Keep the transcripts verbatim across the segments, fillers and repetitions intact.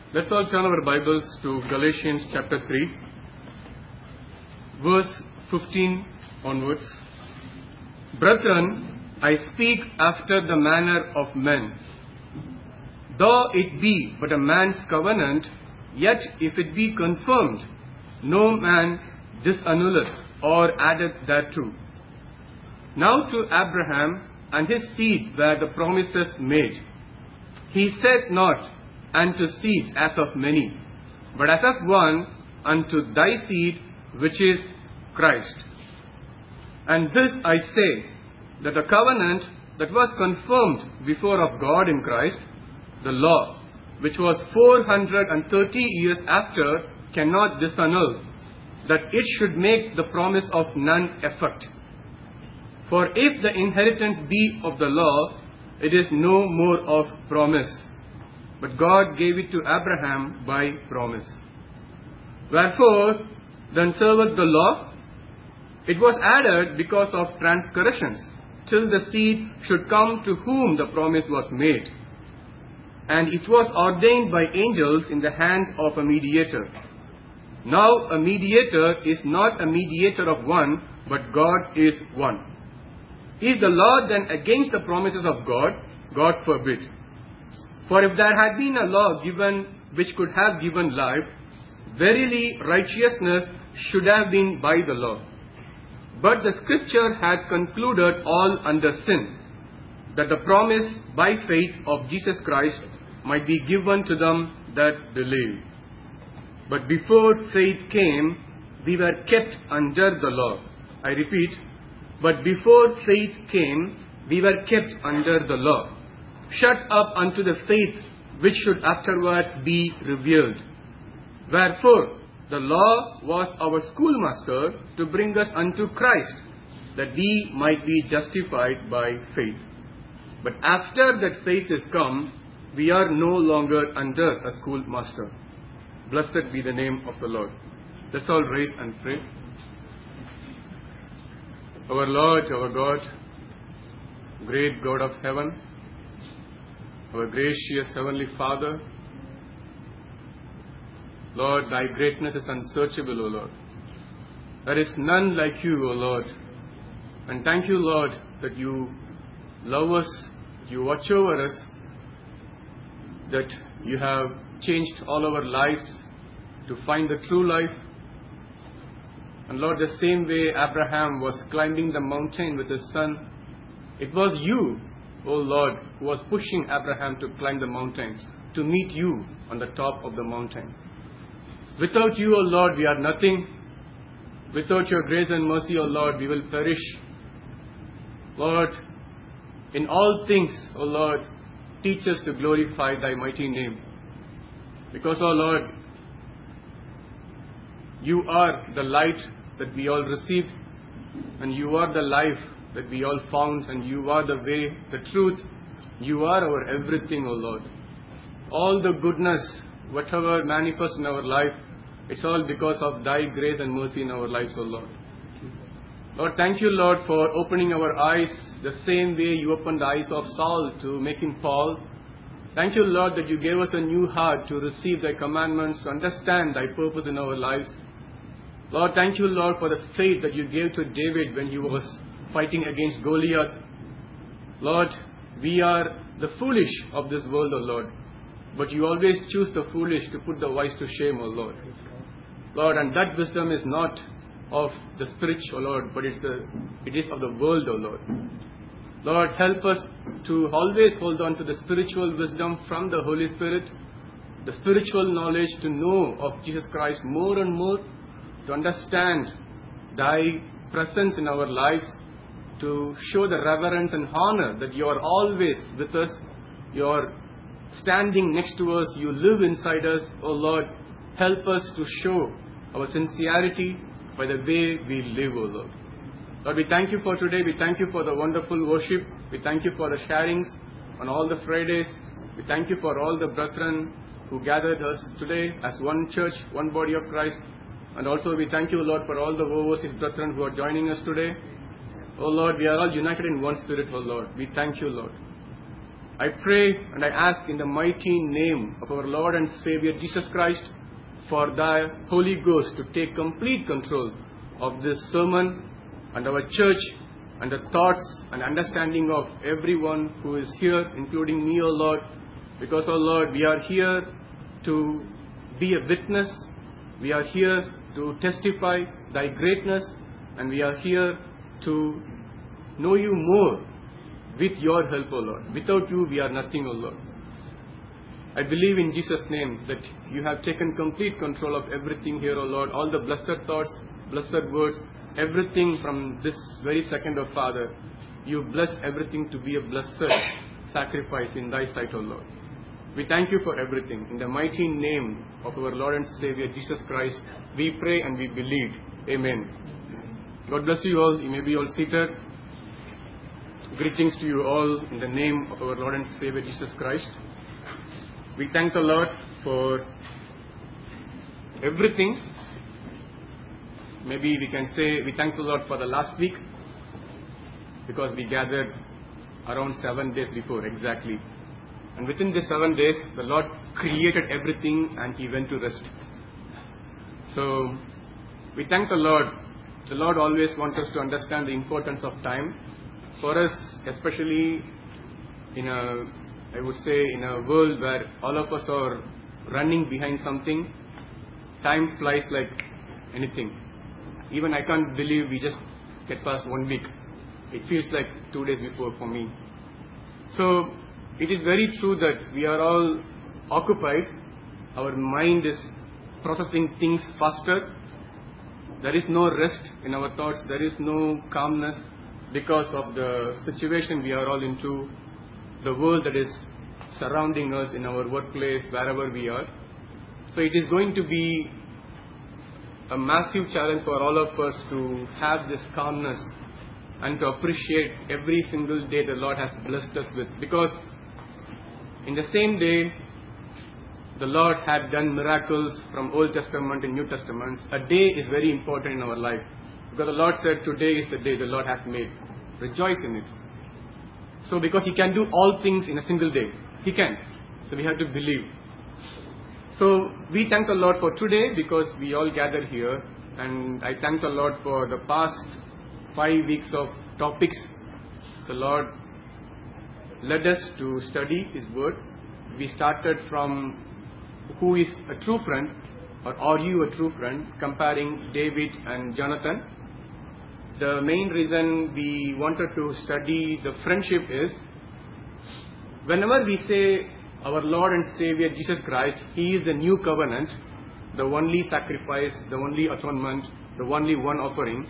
Let's all turn our Bibles to Galatians chapter three, verse fifteen onwards. Brethren, I speak after the manner of men. Though it be but a man's covenant, yet if it be confirmed, no man disannulleth or addeth thereto. Now to Abraham and his seed were the promises made. He said not, unto seeds as of many, but as of one, unto thy seed, which is Christ. And this I say, that the covenant that was confirmed before of God in Christ, the law, which was four hundred thirty years after, cannot disannul, that it should make the promise of none effect. For if the inheritance be of the law, it is no more of promise, but God gave it to Abraham by promise. Wherefore, then serveth the law? It was added because of transgressions, till the seed should come to whom the promise was made. And it was ordained by angels in the hand of a mediator. Now a mediator is not a mediator of one, but God is one. Is the law then against the promises of God? God forbid. For if there had been a law given which could have given life, verily righteousness should have been by the law. But the Scripture had concluded all under sin, that the promise by faith of Jesus Christ might be given to them that believe. But before faith came, we were kept under the law. I repeat, but before faith came, we were kept under the law, shut up unto the faith which should afterwards be revealed. Wherefore, the law was our schoolmaster to bring us unto Christ, that we might be justified by faith. But after that faith is come, we are no longer under a schoolmaster. Blessed be the name of the Lord. Let's all rise and pray. Our Lord, our God, great God of heaven, our gracious Heavenly Father, Lord, thy greatness is unsearchable, O Lord. There is none like you, O Lord. And thank you, Lord, that you love us, you watch over us, that you have changed all our lives to find the true life. And Lord, the same way Abraham was climbing the mountain with his son, it was you, O Lord, who was pushing Abraham to climb the mountain, to meet you on the top of the mountain. Without you, O Lord, we are nothing. Without your grace and mercy, O Lord, we will perish. Lord, in all things, O Lord, teach us to glorify thy mighty name. Because, O Lord, you are the light that we all received, and you are the life that we all found, and you are the way, the truth. You are our everything, O Lord. All the goodness, whatever manifests in our life, it's all because of thy grace and mercy in our lives, O Lord. Lord, thank you, Lord, for opening our eyes the same way you opened the eyes of Saul to make him Paul. Thank you, Lord, that you gave us a new heart to receive thy commandments, to understand thy purpose in our lives. Lord, thank you, Lord, for the faith that you gave to David when he was fighting against Goliath. Lord, we are the foolish of this world, O Lord. But you always choose the foolish to put the wise to shame, O Lord. Lord, and that wisdom is not of the Spirit, O Lord, but it's the, it is of the world, O Lord. Lord, help us to always hold on to the spiritual wisdom from the Holy Spirit, the spiritual knowledge to know of Jesus Christ more and more, to understand thy presence in our lives, to show the reverence and honor that you are always with us, you are standing next to us, you live inside us. Oh Lord, help us to show our sincerity by the way we live, O Lord. Lord, we thank you for today. We thank you for the wonderful worship. We thank you for the sharings on all the Fridays. We thank you for all the brethren who gathered us today as one church, one body of Christ. And also we thank you, Lord, for all the overseas brethren who are joining us today. Oh Lord, we are all united in one spirit, oh Lord. We thank you, Lord. I pray and I ask in the mighty name of our Lord and Savior Jesus Christ for thy Holy Ghost to take complete control of this sermon and our church and the thoughts and understanding of everyone who is here, including me, O Lord. Because, O Lord, we are here to be a witness. We are here to testify thy greatness, and we are here to know you more with your help, O Lord. Without you, we are nothing, O Lord. I believe in Jesus' name that you have taken complete control of everything here, O Lord. All the blessed thoughts, blessed words, everything from this very second, O Father. You bless everything to be a blessed sacrifice in thy sight, O Lord. We thank you for everything. In the mighty name of our Lord and Savior Jesus Christ, we pray and we believe. Amen. God bless you all. You may be all seated. Greetings to you all in the name of our Lord and Savior Jesus Christ. We thank the Lord for everything. Maybe we can say we thank the Lord for the last week, because we gathered around seven days before exactly. And within these seven days, the Lord created everything and He went to rest. So, we thank the Lord. The Lord always wants us to understand the importance of time. For us, especially in a, I would say, in a world where all of us are running behind something, time flies like anything. Even I can't believe we just get past one week. It feels like two days before for me. So, it is very true that we are all occupied. Our mind is processing things faster. There is no rest in our thoughts. There is no calmness because of the situation we are all into, the world that is surrounding us in our workplace, wherever we are. So it is going to be a massive challenge for all of us to have this calmness and to appreciate every single day the Lord has blessed us with. Because in the same day, the Lord had done miracles from Old Testament and New Testament. A day is very important in our life. Because the Lord said, today is the day the Lord has made. Rejoice in it. So because He can do all things in a single day. He can. So we have to believe. So we thank the Lord for today because we all gather here. And I thank the Lord for the past five weeks of topics. The Lord led us to study His Word. We started from who is a true friend, or are you a true friend, comparing David and Jonathan. The main reason we wanted to study the friendship is, whenever we say our Lord and Savior Jesus Christ, He is the new covenant, the only sacrifice, the only atonement, the only one offering,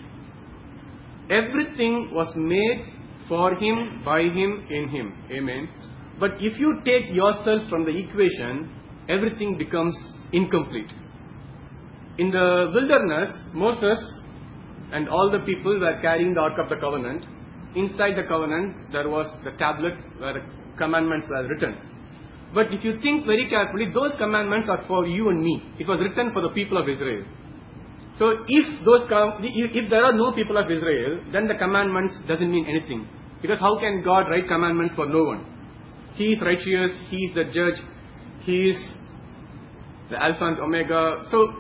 everything was made for Him, by Him, in Him. Amen. But if you take yourself from the equation, everything becomes incomplete. In the wilderness, Moses and all the people were carrying the Ark of the Covenant. Inside the covenant, there was the tablet where the commandments were written. But if you think very carefully, those commandments are for you and me. It was written for the people of Israel. So if those com- if there are no people of Israel, then the commandments doesn't mean anything. Because how can God write commandments for no one? He is righteous, He is the judge, He is the Alpha and Omega. So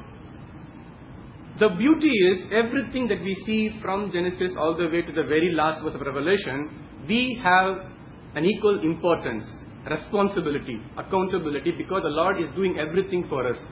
the beauty is, everything that we see from Genesis all the way to the very last verse of Revelation, we have an equal importance, responsibility, accountability, because the Lord is doing everything for us.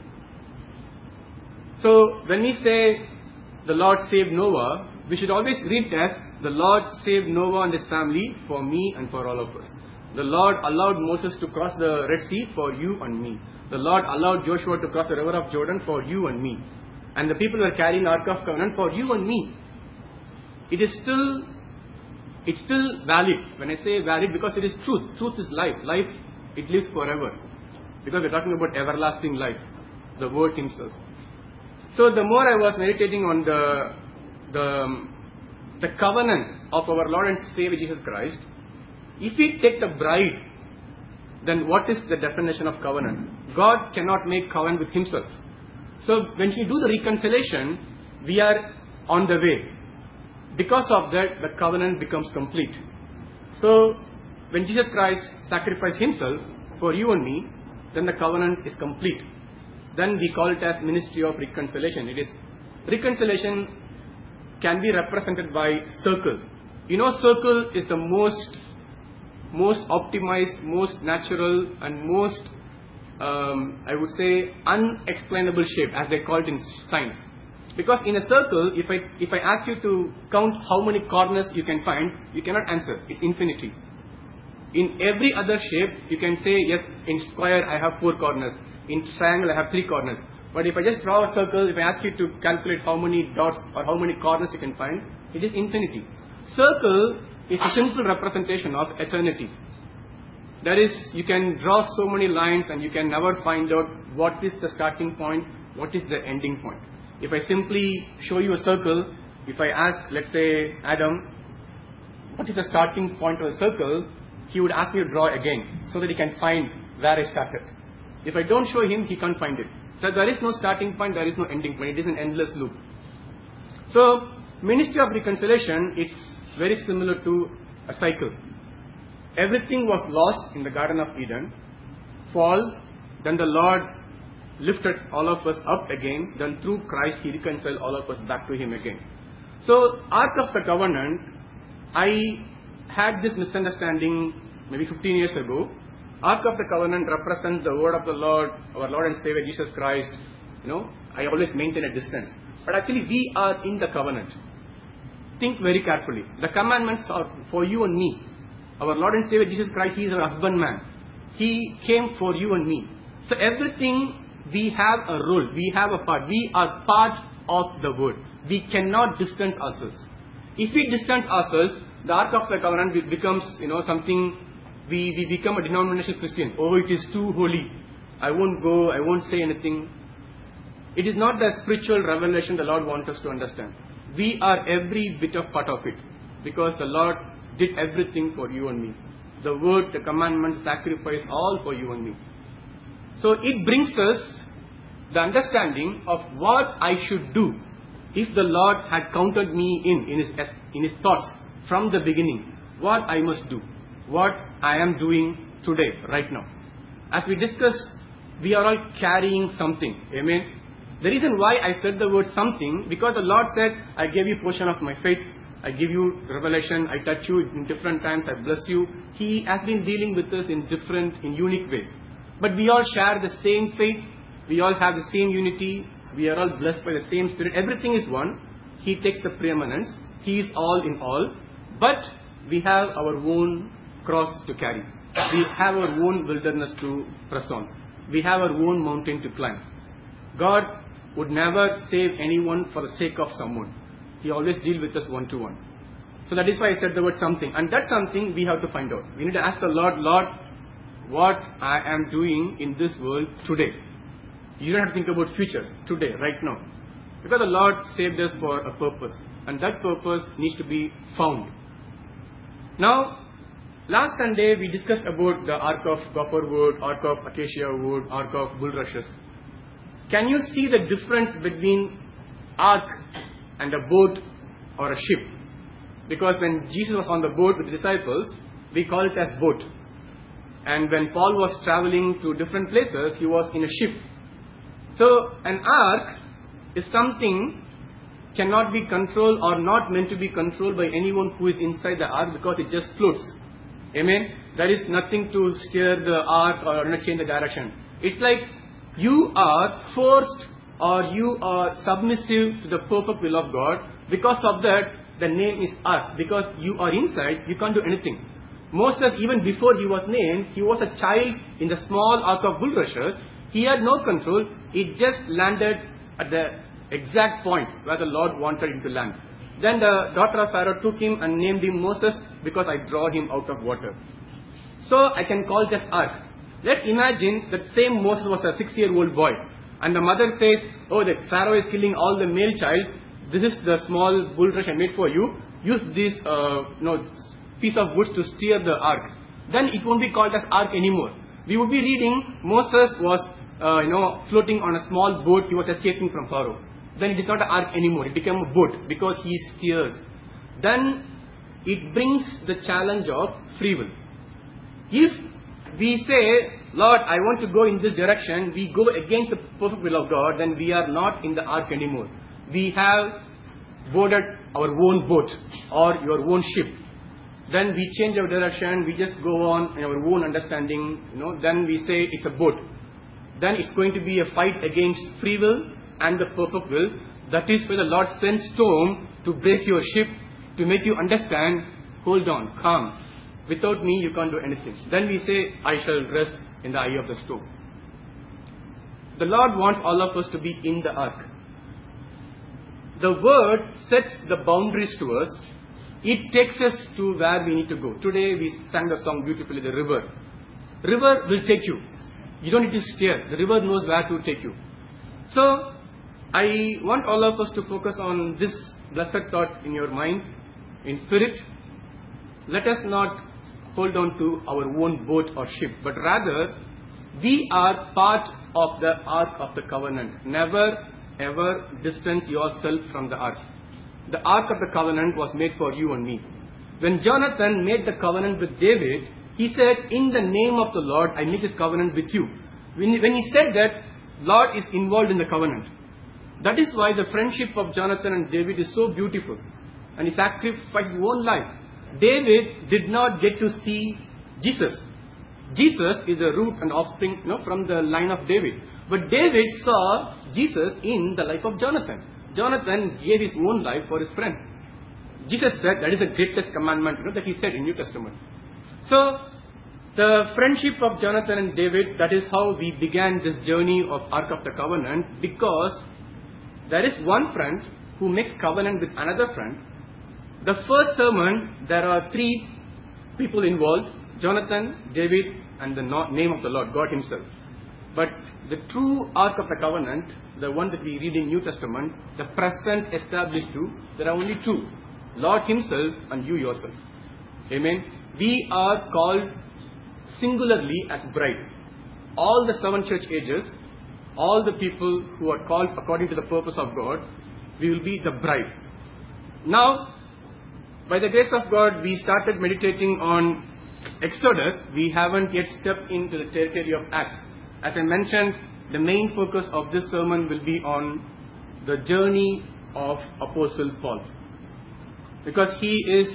So when we say the Lord saved Noah, we should always read as the Lord saved Noah and his family for me and for all of us. The Lord allowed Moses to cross the Red Sea for you and me. The Lord allowed Joshua to cross the river of Jordan for you and me. And the people were carrying the Ark of Covenant for you and me. It is still, it's still valid. When I say valid, because it is truth. Truth is life. Life, it lives forever. Because we're talking about everlasting life. The Word Himself. So the more I was meditating on the, the, the covenant of our Lord and Savior Jesus Christ, if we take the bride, then what is the definition of covenant? God cannot make covenant with Himself. So when He do the reconciliation, we are on the way. Because of that, the covenant becomes complete. So when Jesus Christ sacrificed himself for you and me, then the covenant is complete. Then we call it as ministry of reconciliation. It is reconciliation can be represented by circle. You know, circle is the most most optimized, most natural, and most um, I would say unexplainable shape, as they call it in science. Because in a circle, if I if I ask you to count how many corners you can find, you cannot answer. It's infinity. In every other shape, you can say, yes, in square I have four corners. In triangle I have three corners. But if I just draw a circle, if I ask you to calculate how many dots or how many corners you can find, it is infinity. Circle is a simple representation of eternity. That is, you can draw so many lines and you can never find out what is the starting point, what is the ending point. If I simply show you a circle, if I ask, let's say, Adam, what is the starting point of the circle, he would ask me to draw again so that he can find where I started. If I don't show him, he can't find it. So there is no starting point, there is no ending point. It is an endless loop. So, ministry of reconciliation, it's very similar to a cycle. Everything was lost in the Garden of Eden. Fall, then the Lord lifted all of us up again. Then through Christ, He reconciled all of us back to Him again. So, Ark of the Covenant, I had this misunderstanding maybe fifteen years ago. Ark of the Covenant represents the word of the Lord, our Lord and Savior Jesus Christ. You know, I always maintain a distance. But actually, we are in the covenant. Think very carefully. The commandments are for you and me. Our Lord and Savior Jesus Christ, He is our husbandman. He came for you and me. So everything, we have a role. We have a part. We are part of the word. We cannot distance ourselves. If we distance ourselves, the Ark of the Covenant becomes, you know, something, we, we become a denominational Christian. Oh, it is too holy. I won't go, I won't say anything. It is not the spiritual revelation the Lord wants us to understand. We are every bit of part of it. Because the Lord did everything for you and me. The word, the commandment, sacrifice, all for you and me. So it brings us the understanding of what I should do if the Lord had counted me in, in his, in his thoughts from the beginning. What I must do. What I am doing today, right now. As we discussed, we are all carrying something. Amen. The reason why I said the word something, because the Lord said, I gave you portion of my faith. I give you revelation. I touch you in different times. I bless you. He has been dealing with us in different, in unique ways. But we all share the same faith. We all have the same unity. We are all blessed by the same Spirit. Everything is one. He takes the preeminence. He is all in all. But we have our own cross to carry. We have our own wilderness to press on. We have our own mountain to climb. God would never save anyone for the sake of someone. He always deals with us one to one. So that is why I said the word something. And that's something we have to find out. We need to ask the Lord, Lord, what I am doing in this world today. You don't have to think about future, today, right now. Because the Lord saved us for a purpose. And that purpose needs to be found. Now, last Sunday we discussed about the Ark of Gopher wood, Ark of Acacia wood, Ark of bulrushes. Can you see the difference between ark and a boat or a ship? Because when Jesus was on the boat with the disciples, we call it as boat. And when Paul was traveling to different places, he was in a ship. So an ark is something cannot be controlled or not meant to be controlled by anyone who is inside the ark, because it just floats. Amen? There is nothing to steer the ark or change the direction. It's like you are forced or you are submissive to the perfect will of God. Because of that, the name is ark. Because you are inside, you can't do anything. Moses, even before he was named, he was a child in the small ark of bulrushes. He had no control. It just landed at the exact point where the Lord wanted him to land. Then the daughter of Pharaoh took him and named him Moses, because I draw him out of water. So I can call this ark. Let's imagine that same Moses was a six-year-old boy. And the mother says, oh, the Pharaoh is killing all the male child. This is the small bulrush I made for you. Use this uh, you know, piece of wood to steer the ark. Then it won't be called as ark anymore. We would be reading Moses was uh, you know, floating on a small boat. He was escaping from Pharaoh. Then it is not an ark anymore. It became a boat because he steers. Then it brings the challenge of free will. If we say, Lord, I want to go in this direction, we go against the perfect will of God, then we are not in the ark anymore. We have boarded our own boat or your own ship. Then we change our direction, we just go on in our own understanding, you know, then we say it's a boat. Then it's going to be a fight against free will and the perfect will. That is why the Lord sends storm to break your ship, to make you understand, hold on, calm. Without me, you can't do anything. Then we say, I shall rest in the eye of the storm. The Lord wants all of us to be in the ark. The word sets the boundaries to us. It takes us to where we need to go. Today we sang the song beautifully, the river. River will take you. You don't need to steer. The river knows where to take you. So, I want all of us to focus on this blessed thought in your mind, in spirit. Let us not hold on to our own boat or ship, but rather, we are part of the ark of the covenant. Never ever distance yourself from the ark. The ark of the covenant was made for you and me. When Jonathan made the covenant with David, he said, in the name of the Lord, I make this covenant with you. When, when he said that, Lord is involved in the covenant. That is why the friendship of Jonathan and David is so beautiful. And he sacrificed his own life. David did not get to see Jesus. Jesus is the root and offspring, you know, from the line of David. But David saw Jesus in the life of Jonathan. Jonathan gave his own life for his friend. Jesus said that is the greatest commandment, you know, that he said in New Testament. So, the friendship of Jonathan and David, that is how we began this journey of Ark of the Covenant, because there is one friend who makes covenant with another friend. The first sermon, there are three people involved, Jonathan, David, and the name of the Lord, God himself. But the true Ark of the Covenant, the one that we read in New Testament, the present established two, there are only two, Lord himself and you yourself. Amen. We are called singularly as bride. All the seven church ages, all the people who are called according to the purpose of God, we will be the bride. Now, by the grace of God, we started meditating on Exodus. We haven't yet stepped into the territory of Acts. As I mentioned, the main focus of this sermon will be on the journey of Apostle Paul. Because he is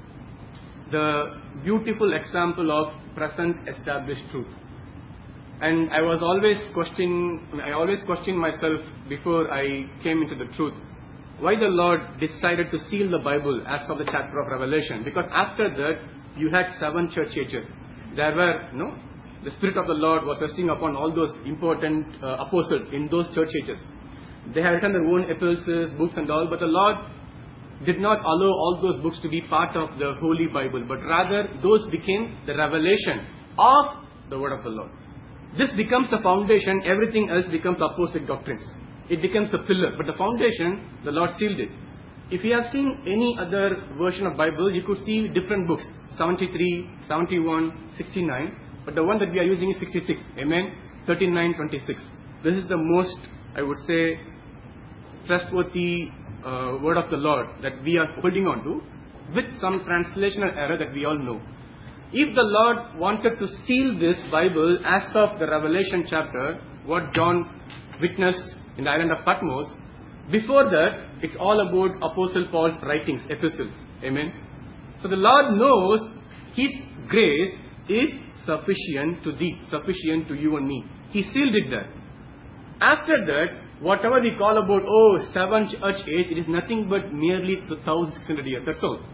the beautiful example of present established truth. And I was always questioning, I always questioned myself before I came into the truth, why the Lord decided to seal the Bible as of the chapter of Revelation. Because after that, you had seven church ages. There were, you know, the Spirit of the Lord was resting upon all those important uh, apostles in those church ages. They had written their own epistles, books and all, but the Lord did not allow all those books to be part of the Holy Bible, but rather those became the revelation of the Word of the Lord. This becomes the foundation, everything else becomes apostolic doctrines. It becomes the pillar, but the foundation, the Lord sealed it. If you have seen any other version of Bible, you could see different books, seventy-three, seventy-one, sixty-nine, but the one that we are using is sixty-six, amen, thirty-nine, twenty-six. This is the most, I would say, trustworthy uh, word of the Lord that we are holding on to, with some translational error that we all know. If the Lord wanted to seal this Bible as of the Revelation chapter, what John witnessed in the island of Patmos, before that, it's all about Apostle Paul's writings, epistles. Amen. So the Lord knows His grace is sufficient to thee, sufficient to you and me. He sealed it there. After that, whatever we call about, oh, seven church age, it is nothing but merely two thousand six hundred years. That's all.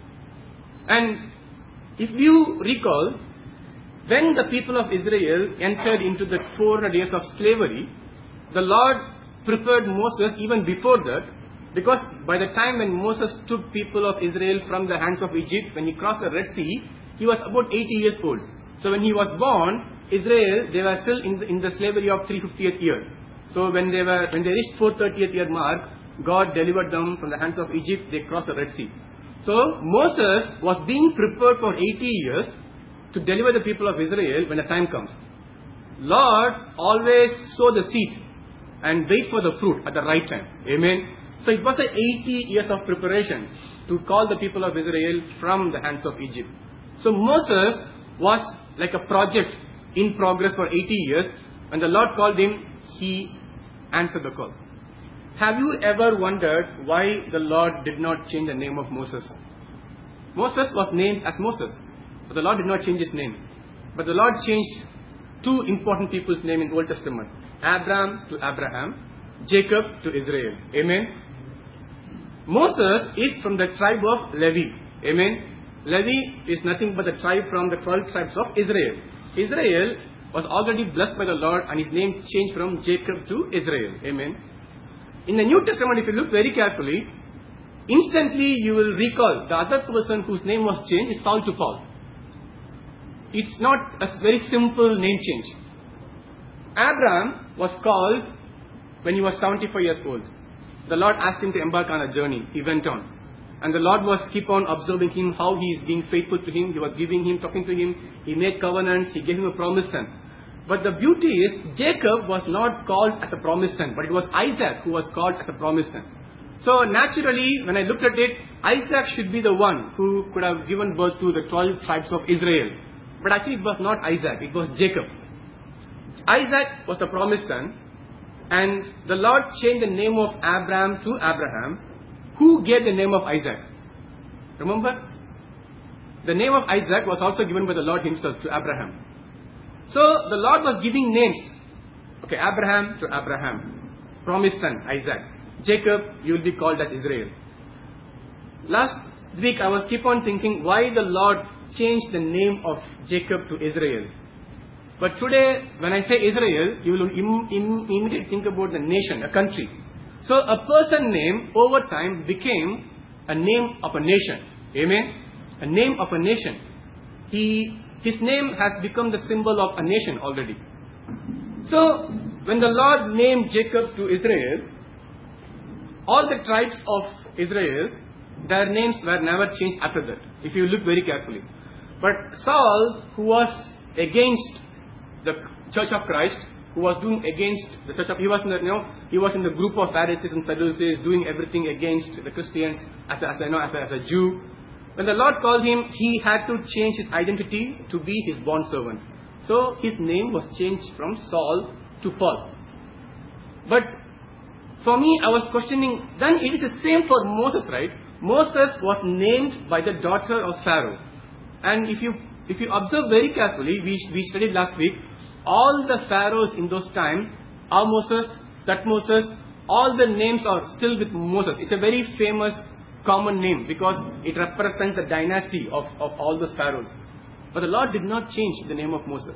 And if you recall, when the people of Israel entered into the four hundred years of slavery, the Lord prepared Moses even before that, because by the time when Moses took people of Israel from the hands of Egypt, when he crossed the Red Sea, he was about eighty years old. So when he was born, Israel, they were still in the, in the slavery of three hundred fiftieth year. So when they were when they reached four hundred thirtieth year mark, God delivered them from the hands of Egypt. They crossed the Red Sea. So Moses was being prepared for eighty years to deliver the people of Israel when the time comes. Lord always sow the seed and wait for the fruit at the right time. Amen. So it was a eighty years of preparation to call the people of Israel from the hands of Egypt. So Moses was like a project in progress for eighty years. When the Lord called him, he answered the call. Have you ever wondered why the Lord did not change the name of Moses? Moses was named as Moses, but the Lord did not change his name. But the Lord changed two important people's name in the Old Testament. Abraham to Abraham, Jacob to Israel. Amen. Moses is from the tribe of Levi. Amen. Levi is nothing but the tribe from the twelve tribes of Israel. Israel was already blessed by the Lord and his name changed from Jacob to Israel. Amen. In the New Testament, if you look very carefully, instantly you will recall the other person whose name was changed is Saul to Paul. It's not a very simple name change. Abraham was called when he was seventy-five years old. The Lord asked him to embark on a journey. He went on. And the Lord was keep on observing him, how he is being faithful to him. He was giving him, talking to him. He made covenants. He gave him a promised son. But the beauty is, Jacob was not called as a promised son, but it was Isaac who was called as a promised son. So naturally, when I looked at it, Isaac should be the one who could have given birth to the twelve tribes of Israel. But actually it was not Isaac, it was Jacob. Isaac was the promised son, and the Lord changed the name of Abraham to Abraham. Who gave the name of Isaac? Remember? The name of Isaac was also given by the Lord himself to Abraham. So the Lord was giving names. Okay, Abraham to Abraham. Promised son, Isaac. Jacob, you will be called as Israel. Last week I was keep on thinking why the Lord changed the name of Jacob to Israel. But today, when I say Israel, you will im- im- immediately think about the nation, a country. So a person name over time became a name of a nation. Amen? A name of a nation. He, his name has become the symbol of a nation already. So, when the Lord named Jacob to Israel, all the tribes of Israel, their names were never changed after that, if you look very carefully. But Saul, who was against the Church of Christ, who was doing against the Church of, he was in the, you know, he was in the group of Pharisees and Sadducees, doing everything against the Christians as a, as a, you know, as a, as a Jew. When the Lord called him, he had to change his identity to be his bond servant. So his name was changed from Saul to Paul. But for me, I was questioning, then it is the same for Moses, right? Moses was named by the daughter of Pharaoh. And if you if you observe very carefully, we, we studied last week, all the pharaohs in those times, our Moses, that Moses, all the names are still with Moses. It's a very famous common name because it represents the dynasty of, of all those pharaohs. But the Lord did not change the name of Moses.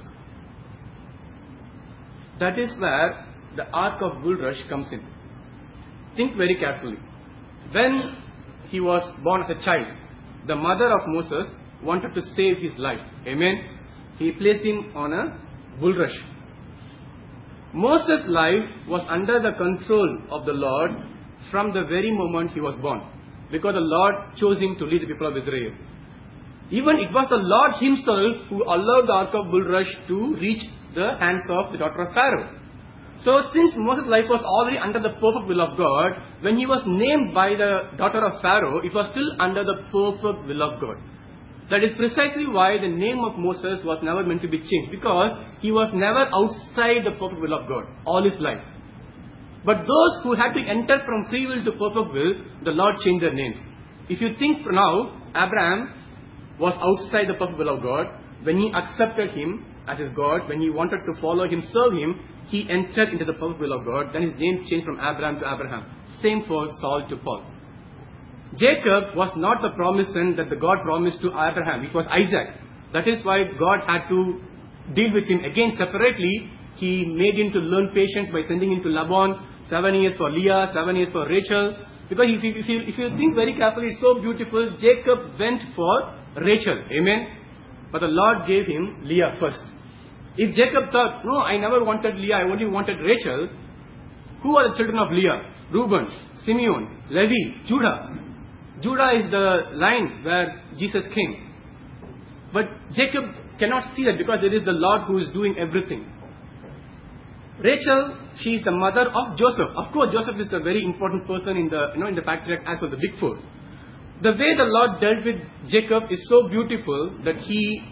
That is where the ark of bulrush comes in. Think very carefully. When he was born as a child, the mother of Moses wanted to save his life. Amen. He placed him on a bulrush. Moses' life was under the control of the Lord from the very moment he was born, because the Lord chose him to lead the people of Israel. Even it was the Lord himself who allowed the ark of bulrush to reach the hands of the daughter of Pharaoh. So since Moses' life was already under the perfect will of God, when he was named by the daughter of Pharaoh, it was still under the perfect will of God. That is precisely why the name of Moses was never meant to be changed, because he was never outside the perfect will of God all his life. But those who had to enter from free will to perfect will, the Lord changed their names. If you think now, Abraham was outside the perfect will of God. When he accepted him as his God, when he wanted to follow him, serve him, he entered into the perfect will of God. Then his name changed from Abraham to Abraham. Same for Saul to Paul. Jacob was not the promised son that the God promised to Abraham. It was Isaac. That is why God had to deal with him again separately. He made him to learn patience by sending him to Laban. Seven years for Leah, seven years for Rachel. Because if you, if you, if you think very carefully, it's so beautiful. Jacob went for Rachel. Amen. But the Lord gave him Leah first. If Jacob thought, no, I never wanted Leah, I only wanted Rachel. Who are the children of Leah? Reuben, Simeon, Levi, Judah. Judah is the line where Jesus came. But Jacob cannot see that because there is the Lord who is doing everything. Rachel, she is the mother of Joseph. Of course, Joseph is a very important person in the, you know, in the patriarch as of the big four. The way the Lord dealt with Jacob is so beautiful that he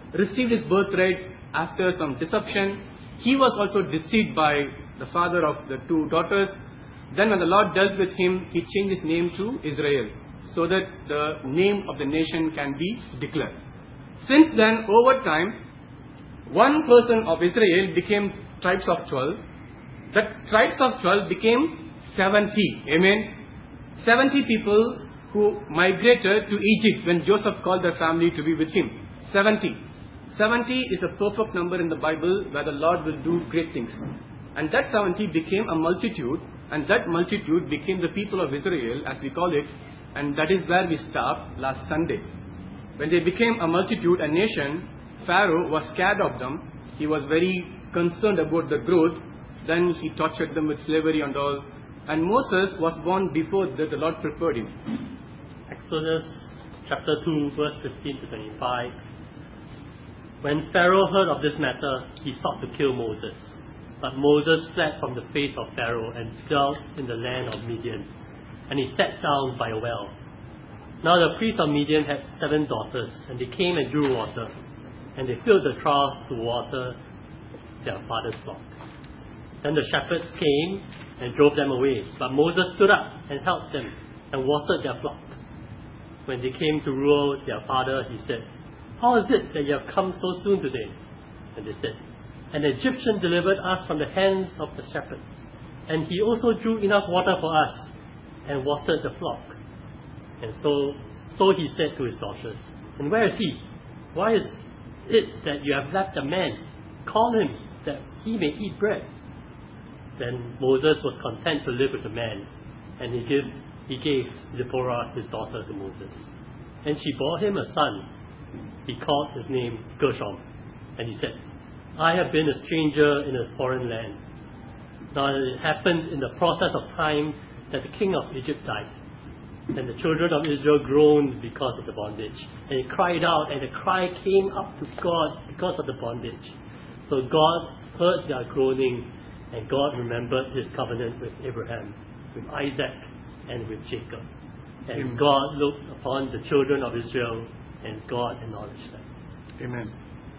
received his birthright after some deception. He was also deceived by the father of the two daughters. Then when the Lord dealt with him, he changed his name to Israel, so that the name of the nation can be declared. Since then, over time, one person of Israel became tribes of twelve. That tribes of twelve became seventy. Amen. seventy people who migrated to Egypt when Joseph called their family to be with him. seventy. seventy is a perfect number in the Bible where the Lord will do great things. And that seventy became a multitude, and that multitude became the people of Israel, as we call it, and that is where we stopped last Sunday. When they became a multitude, a nation, Pharaoh was scared of them. He was very concerned about the growth. Then he tortured them with slavery and all. And Moses was born before that the Lord prepared him. Exodus chapter two, verse fifteen to twenty-five. When Pharaoh heard of this matter, he sought to kill Moses. But Moses fled from the face of Pharaoh and dwelt in the land of Midian. And he sat down by a well. Now the priest of Midian had seven daughters, and they came and drew water. And they filled the trough to water their father's flock. Then the shepherds came and drove them away. But Moses stood up and helped them and watered their flock. When they came to Reuel, their father, he said, "How is it that you have come so soon today?" And they said, "An Egyptian delivered us from the hands of the shepherds, and he also drew enough water for us and watered the flock." And so, so he said to his daughters, "And where is he? Why is it that you have left a man? Call him, that he may eat bread." Then Moses was content to live with the man, and he gave, he gave Zipporah, his daughter, to Moses. And she bore him a son. He called his name Gershom. And he said, "I have been a stranger in a foreign land." Now it happened in the process of time that the king of Egypt died. And the children of Israel groaned because of the bondage. And they cried out, and the cry came up to God because of the bondage. So God heard their groaning, and God remembered his covenant with Abraham, with Isaac, and with Jacob. And Amen. God looked upon the children of Israel, and God acknowledged them. Amen.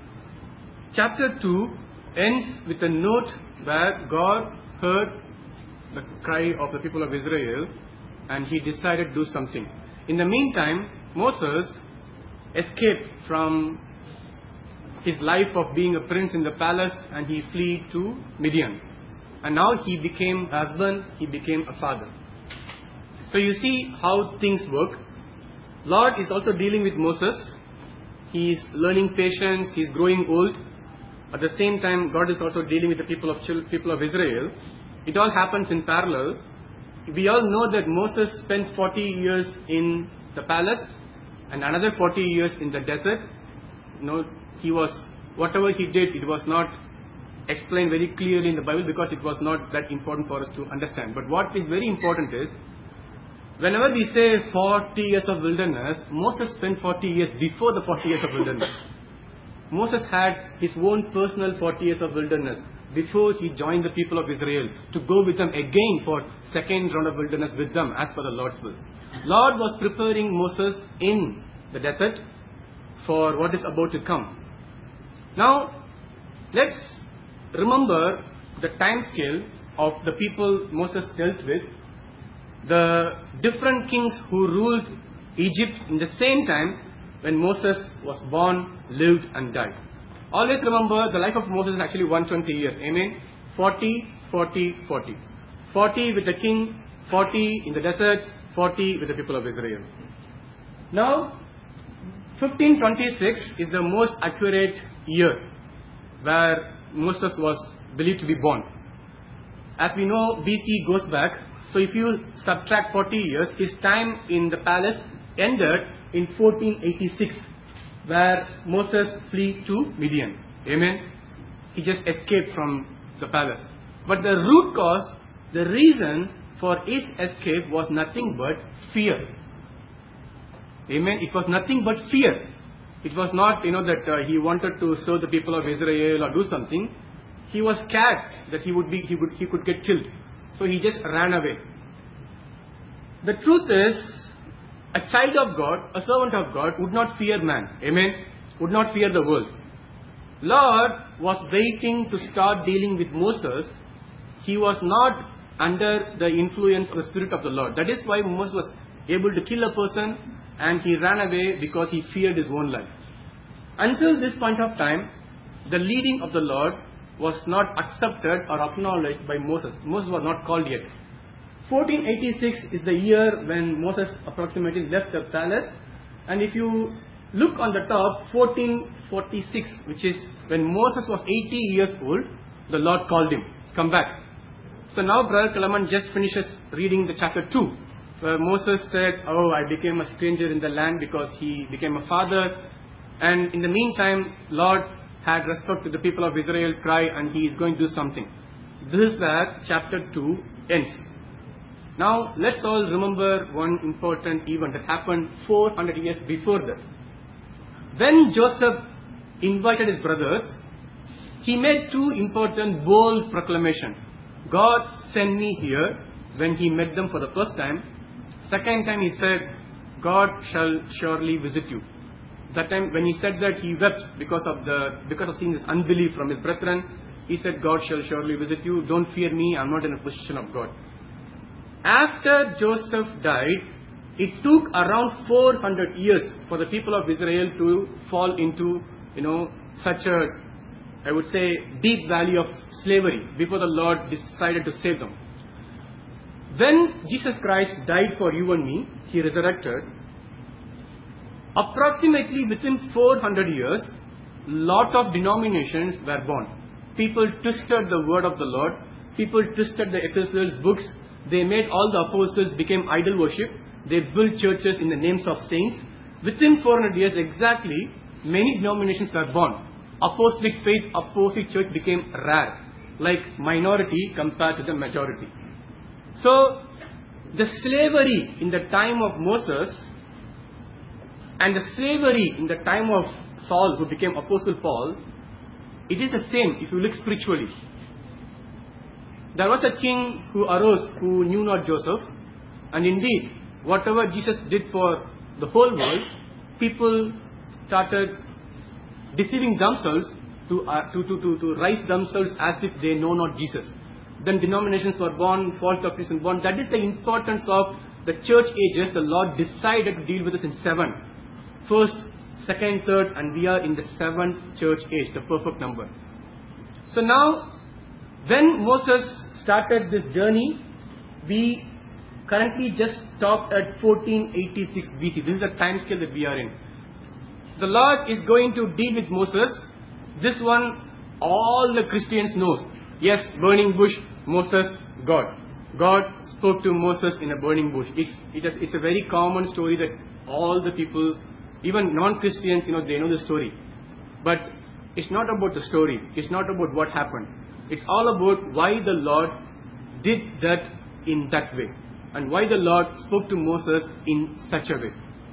Chapter two ends with a note where God heard the cry of the people of Israel and he decided to do something. In the meantime, Moses escaped from his life of being a prince in the palace and he fled to Midian. And now he became a husband, he became a father. So you see how things work. Lord is also dealing with Moses. He is learning patience, he is growing old. At the same time, God is also dealing with the people of people of Israel. It all happens in parallel. We all know that Moses spent forty years in the palace and another forty years in the desert. You know, he was, whatever he did, it was not explained very clearly in the Bible because it was not that important for us to understand. But what is very important is, whenever we say forty years of wilderness, Moses spent forty years before the forty years of wilderness. Moses had his own personal forty years of wilderness before he joined the people of Israel to go with them again for second round of wilderness with them as per the Lord's will. Lord was preparing Moses in the desert for what is about to come. Now, let's remember the time scale of the people Moses dealt with. The different kings who ruled Egypt in the same time when Moses was born, lived and died. Always remember the life of Moses is actually one hundred twenty years. Amen. forty, forty, forty. forty with the king, forty in the desert, forty with the people of Israel. Now, fifteen twenty-six is the most accurate year where Moses was believed to be born. As we know, B C goes back. So if you subtract forty years, his time in the palace ended in fourteen eighty-six, where Moses fled to Midian. Amen. He just escaped from the palace. But the root cause, the reason for his escape was nothing but fear. Amen. It was nothing but fear. It was not, you know, that uh, he wanted to serve the people of Israel or do something. He was scared that he would be, he would, he could get killed. So he just ran away. The truth is, a child of God, a servant of God, would not fear man. Amen. Would not fear the world. Lord was waiting to start dealing with Moses. He was not under the influence of the Spirit of the Lord. That is why Moses was able to kill a person and he ran away because he feared his own life. Until this point of time, the leading of the Lord was not accepted or acknowledged by Moses. Moses was not called yet. fourteen eighty-six is the year when Moses approximately left the palace. And if you look on the top, fourteen forty-six, which is when Moses was eighty years old, the Lord called him, come back. So now Brother Kalaman just finishes reading the chapter two, where Moses said, oh, I became a stranger in the land because he became a father. And in the meantime, Lord had respect to the people of Israel's cry and he is going to do something. This is where chapter two ends. Now let's all remember one important event that happened four hundred years before that. When Joseph invited his brothers, he made two important bold proclamations. God sent me here when he met them for the first time. Second time he said, God shall surely visit you. That time when he said that, he wept because of the because of seeing this unbelief from his brethren. He said, God shall surely visit you. Don't fear me. I'm not in a position of God. After Joseph died, it took around four hundred years for the people of Israel to fall into, you know, such a, I would say, deep valley of slavery before the Lord decided to save them. When Jesus Christ died for you and me, he resurrected. Approximately within four hundred years, lot of denominations were born. People twisted the word of the Lord. People twisted the epistles, books. They made all the apostles became idol worship. They built churches in the names of saints. Within four hundred years exactly, many denominations were born. Apostolic faith, apostolic church became rare, like minority compared to the majority. So, the slavery in the time of Moses and the slavery in the time of Saul, who became Apostle Paul, it is the same if you look spiritually. There was a king who arose who knew not Joseph, and indeed, whatever Jesus did for the whole world, people started deceiving themselves to, uh, to, to, to, to rise themselves as if they know not Jesus. Then denominations were born, false doctrines were born. That is the importance of the church ages. The Lord decided to deal with us in seven. First, second, third, and we are in the seventh church age, the perfect number. So now, when Moses started this journey, we currently just stopped at fourteen eighty-six B C. This is the time scale that we are in. The Lord is going to deal with Moses. This one, all the Christians knows. Yes, burning bush, Moses, God. God spoke to Moses in a burning bush. It's, it is, it's a very common story that all the people, even non-Christians, you know, they know the story. But it's not about the story. It's not about what happened. It's all about why the Lord did that in that way. And why the Lord spoke to Moses in such a way.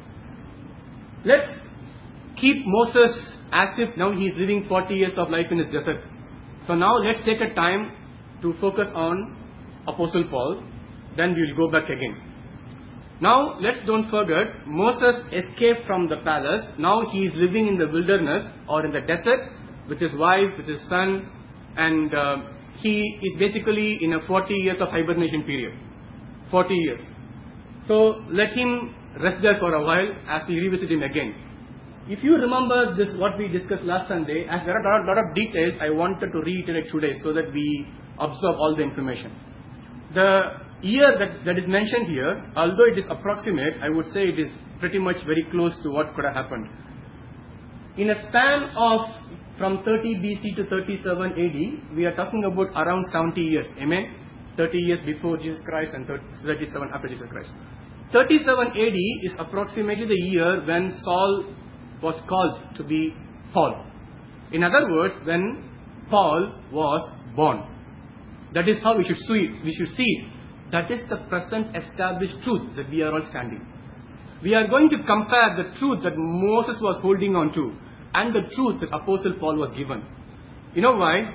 Let's keep Moses as if now he is living forty years of life in his desert. So now let's take a time to focus on Apostle Paul. Then we will go back again. Now let's don't forget, Moses escaped from the palace. Now he is living in the wilderness or in the desert with his wife, with his son, and uh, he is basically in a forty years of hibernation period. forty years. So let him rest there for a while as we revisit him again. If you remember this, what we discussed last Sunday, as there are a lot of details, I wanted to reiterate today so that we absorb all the information. The year that, that is mentioned here, although it is approximate, I would say it is pretty much very close to what could have happened. In a span of from thirty B C to thirty-seven A D, we are talking about around seventy years. Amen? thirty years before Jesus Christ and thirty-seven after Jesus Christ. thirty-seven A D is approximately the year when Saul was called to be Paul. In other words, when Paul was born. That is how we should see it. We should see it. That is the present established truth that we are all standing. We are going to compare the truth that Moses was holding on to and the truth that Apostle Paul was given. You know why?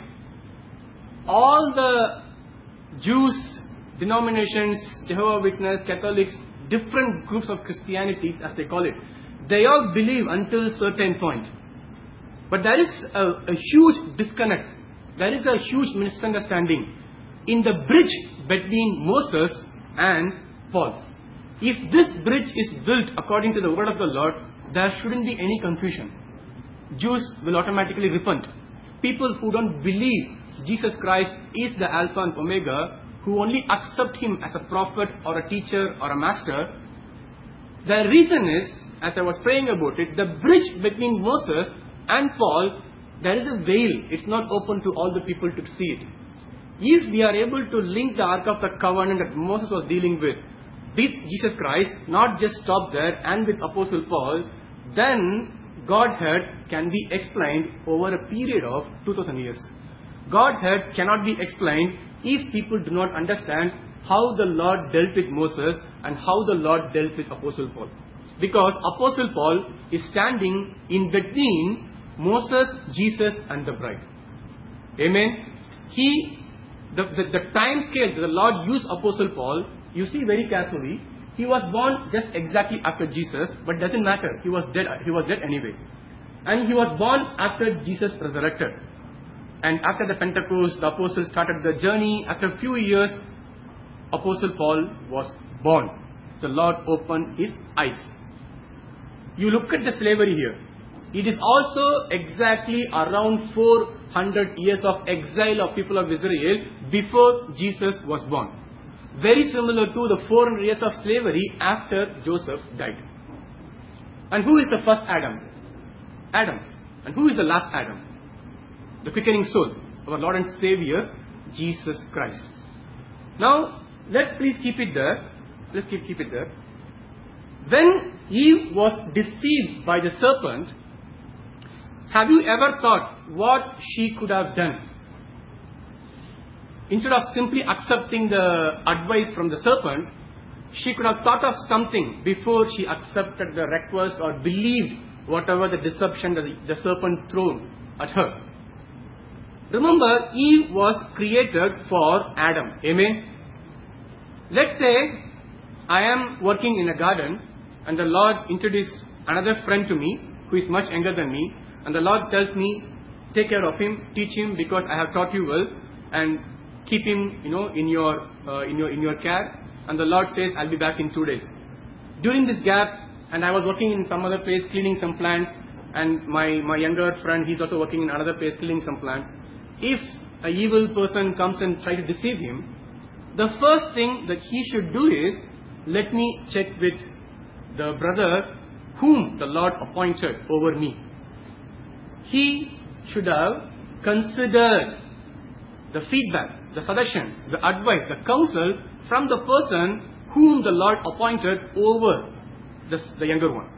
All the Jews, denominations, Jehovah's Witnesses, Catholics, different groups of Christianity, as they call it, they all believe until a certain point. But there is a, a huge disconnect. There is a huge misunderstanding in the bridge between Moses and Paul. If this bridge is built according to the word of the Lord, there shouldn't be any confusion. Jews will automatically repent. People who don't believe Jesus Christ is the Alpha and Omega, who only accept Him as a prophet or a teacher or a master, the reason is, as I was praying about it, the bridge between Moses and Paul, there is a veil. It's not open to all the people to see it. If we are able to link the Ark of the Covenant that Moses was dealing with with Jesus Christ, not just stop there and with Apostle Paul, then Godhead can be explained over a period of two thousand years. Godhead cannot be explained if people do not understand how the Lord dealt with Moses and how the Lord dealt with Apostle Paul. Because Apostle Paul is standing in between Moses, Jesus and the bride. Amen. He, the, the, the time scale that the Lord used Apostle Paul, you see very carefully, he was born just exactly after Jesus, but doesn't matter. He was dead. He was dead anyway. And he was born after Jesus resurrected. And after the Pentecost, the apostles started the journey. After a few years, Apostle Paul was born. The Lord opened his eyes. You look at the slavery here. It is also exactly around four hundred years of exile of people of Israel before Jesus was born. Very similar to the four hundred years of slavery after Joseph died. And who is the first Adam? Adam. And who is the last Adam? The quickening soul, our Lord and Savior, Jesus Christ. Now, let's please keep it there. Let's keep, keep it there. When Eve was deceived by the serpent, have you ever thought what she could have done? Instead of simply accepting the advice from the serpent, she could have thought of something before she accepted the request or believed whatever the deception that the, the serpent thrown at her. Remember, Eve was created for Adam. Amen. Let's say I am working in a garden and the Lord introduced another friend to me who is much younger than me, and the Lord tells me, take care of him, teach him because I have taught you well, and keep him, you know, in your uh, in your in your care. And the Lord says, I'll be back in two days. During this gap, and I was working in some other place cleaning some plants, and my my younger friend, he's also working in another place cleaning some plant. If an evil person comes and tries to deceive him, the first thing that he should do is, let me check with the brother whom the Lord appointed over me. He should have considered the feedback, the suggestion, the advice, the counsel from the person whom the Lord appointed over the, the younger one.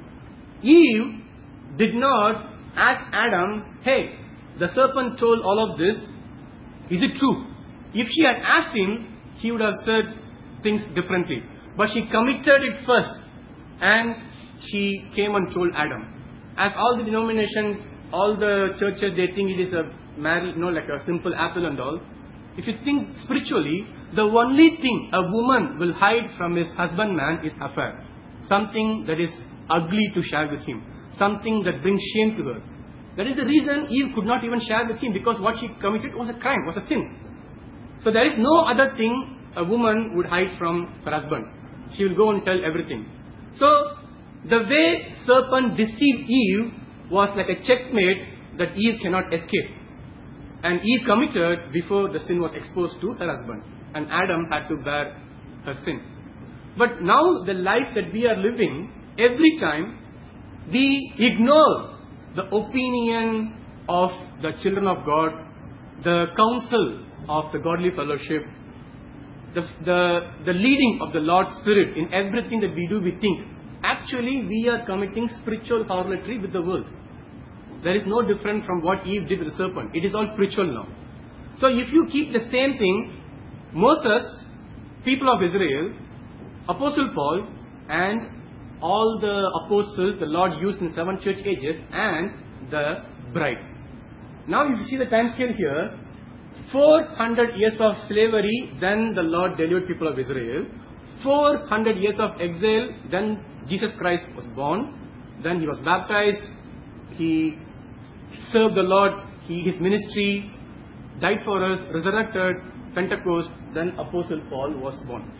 Eve did not ask Adam, hey, the serpent told all of this, is it true? If she had asked him, he would have said things differently. But she committed it first, and she came and told Adam. As all the denominations, all the churches, they think it is a marriage, you know, like a simple apple and all. If you think spiritually, the only thing a woman will hide from his husbandman is affair. Something that is ugly to share with him. Something that brings shame to her. That is the reason Eve could not even share with him, because what she committed was a crime, was a sin. So there is no other thing a woman would hide from her husband. She will go and tell everything. So the way serpent deceived Eve was like a checkmate that Eve cannot escape. And Eve committed before the sin was exposed to her husband. And Adam had to bear her sin. But now the life that we are living, every time we ignore the opinion of the children of God, the counsel of the godly fellowship, the, the, the leading of the Lord's Spirit in everything that we do, we think, actually we are committing spiritual harlotry with the world. There is no different from what Eve did with the serpent. It is all spiritual now. So if you keep the same thing, Moses, people of Israel, Apostle Paul, and all the apostles the Lord used in seven church ages, and the bride. Now if you see the time scale here, four hundred years of slavery, then the Lord delivered people of Israel. four hundred years of exile, then Jesus Christ was born. Then he was baptized. He served the Lord, he, his ministry, died for us, resurrected, Pentecost, then Apostle Paul was born.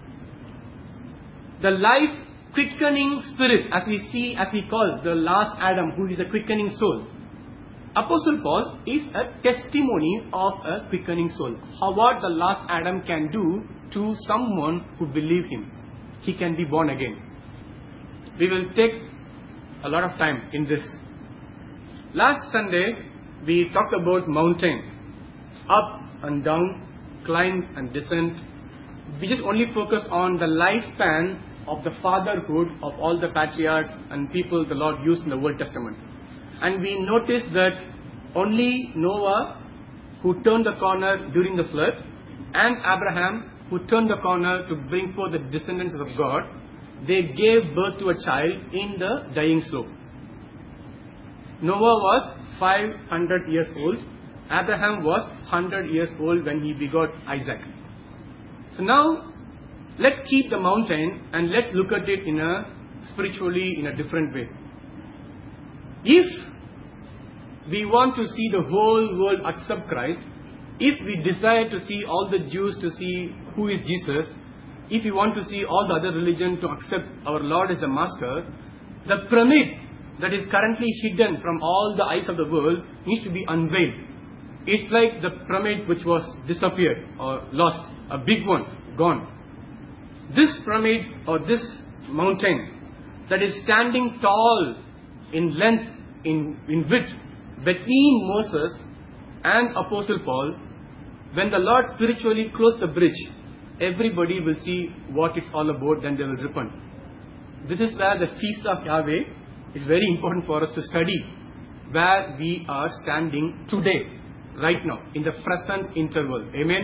The life quickening spirit, as we see, as we call the last Adam, who is the quickening soul. Apostle Paul is a testimony of a quickening soul. How what the last Adam can do to someone who believes him. He can be born again. We will take a lot of time in this. Last Sunday, we talked about mountain. Up and down, climb and descent. We just only focused on the lifespan of the fatherhood of all the patriarchs and people the Lord used in the Old Testament. And we noticed that only Noah, who turned the corner during the flood, and Abraham, who turned the corner to bring forth the descendants of God, they gave birth to a child in the dying slope. Noah was five hundred years old. Abraham was one hundred years old when he begot Isaac. So now, let's keep the mountain and let's look at it in a spiritually in a different way. If we want to see the whole world accept Christ, if we desire to see all the Jews to see who is Jesus, if we want to see all the other religion to accept our Lord as the Master, the pyramid that is currently hidden from all the eyes of the world needs to be unveiled. It's like the pyramid which was disappeared or lost, a big one, gone. This pyramid or this mountain that is standing tall in length, in, in width, between Moses and Apostle Paul, when the Lord spiritually closed the bridge, everybody will see what it's all about, then they will repent. This is where the feast of Yahweh is very important for us to study, where we are standing today, right now, in the present interval. Amen.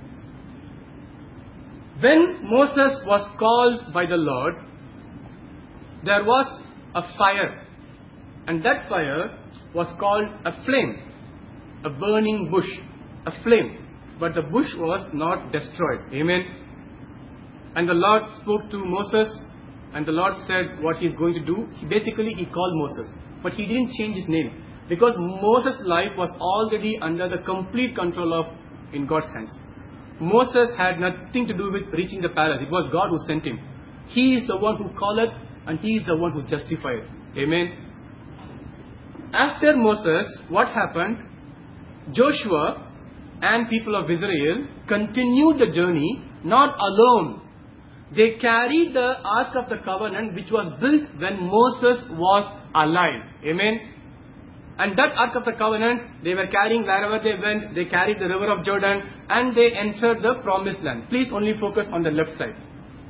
When Moses was called by the Lord, there was a fire, and that fire was called a flame, a burning bush, a flame. But the bush was not destroyed. Amen. And the Lord spoke to Moses, and the Lord said what he is going to do. He basically, he called Moses, but he didn't change his name, because Moses' life was already under the complete control of, in God's hands. Moses had nothing to do with reaching the palace. It was God who sent him. He is the one who called it, and he is the one who justified. Amen. After Moses, what happened? Joshua and people of Israel continued the journey, not alone. They carried the Ark of the Covenant, which was built when Moses was alive. Amen. And that Ark of the Covenant, they were carrying wherever they went. They carried the river of Jordan, and they entered the promised land. Please only focus on the left side.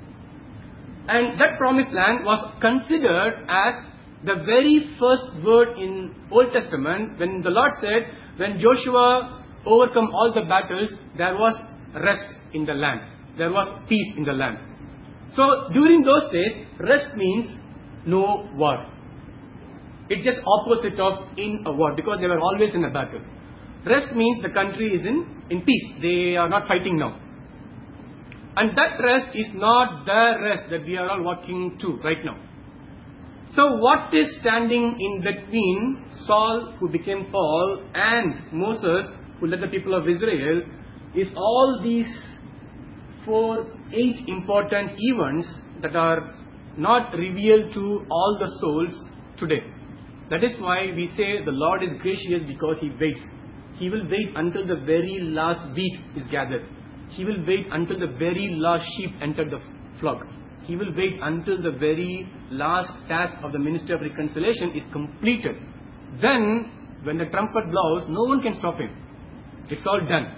And that promised land was considered as the very first word in Old Testament, when the Lord said, when Joshua overcome all the battles, there was rest in the land. There was peace in the land. So during those days, rest means no war. It's just opposite of in a war, because they were always in a battle. Rest means the country is in, in peace. They are not fighting now. And that rest is not the rest that we are all walking to right now. So what is standing in between Saul, who became Paul, and Moses, who led the people of Israel, is all these four, eight important events that are not revealed to all the souls today. That is why we say the Lord is gracious, because He waits. He will wait until the very last wheat is gathered. He will wait until the very last sheep enter the flock. He will wait until the very last task of the ministry of reconciliation is completed. Then, when the trumpet blows, no one can stop Him. It's all done.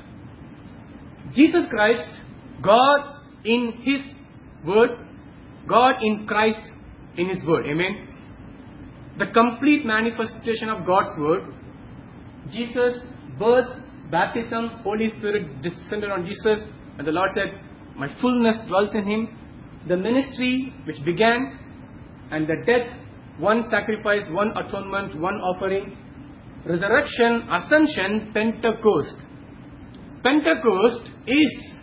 Jesus Christ, God in His Word, God in Christ in His Word. Amen. The complete manifestation of God's Word. Jesus' birth, baptism, Holy Spirit descended on Jesus, and the Lord said, my fullness dwells in Him. The ministry which began, and the death, one sacrifice, one atonement, one offering, resurrection, ascension, Pentecost. Pentecost is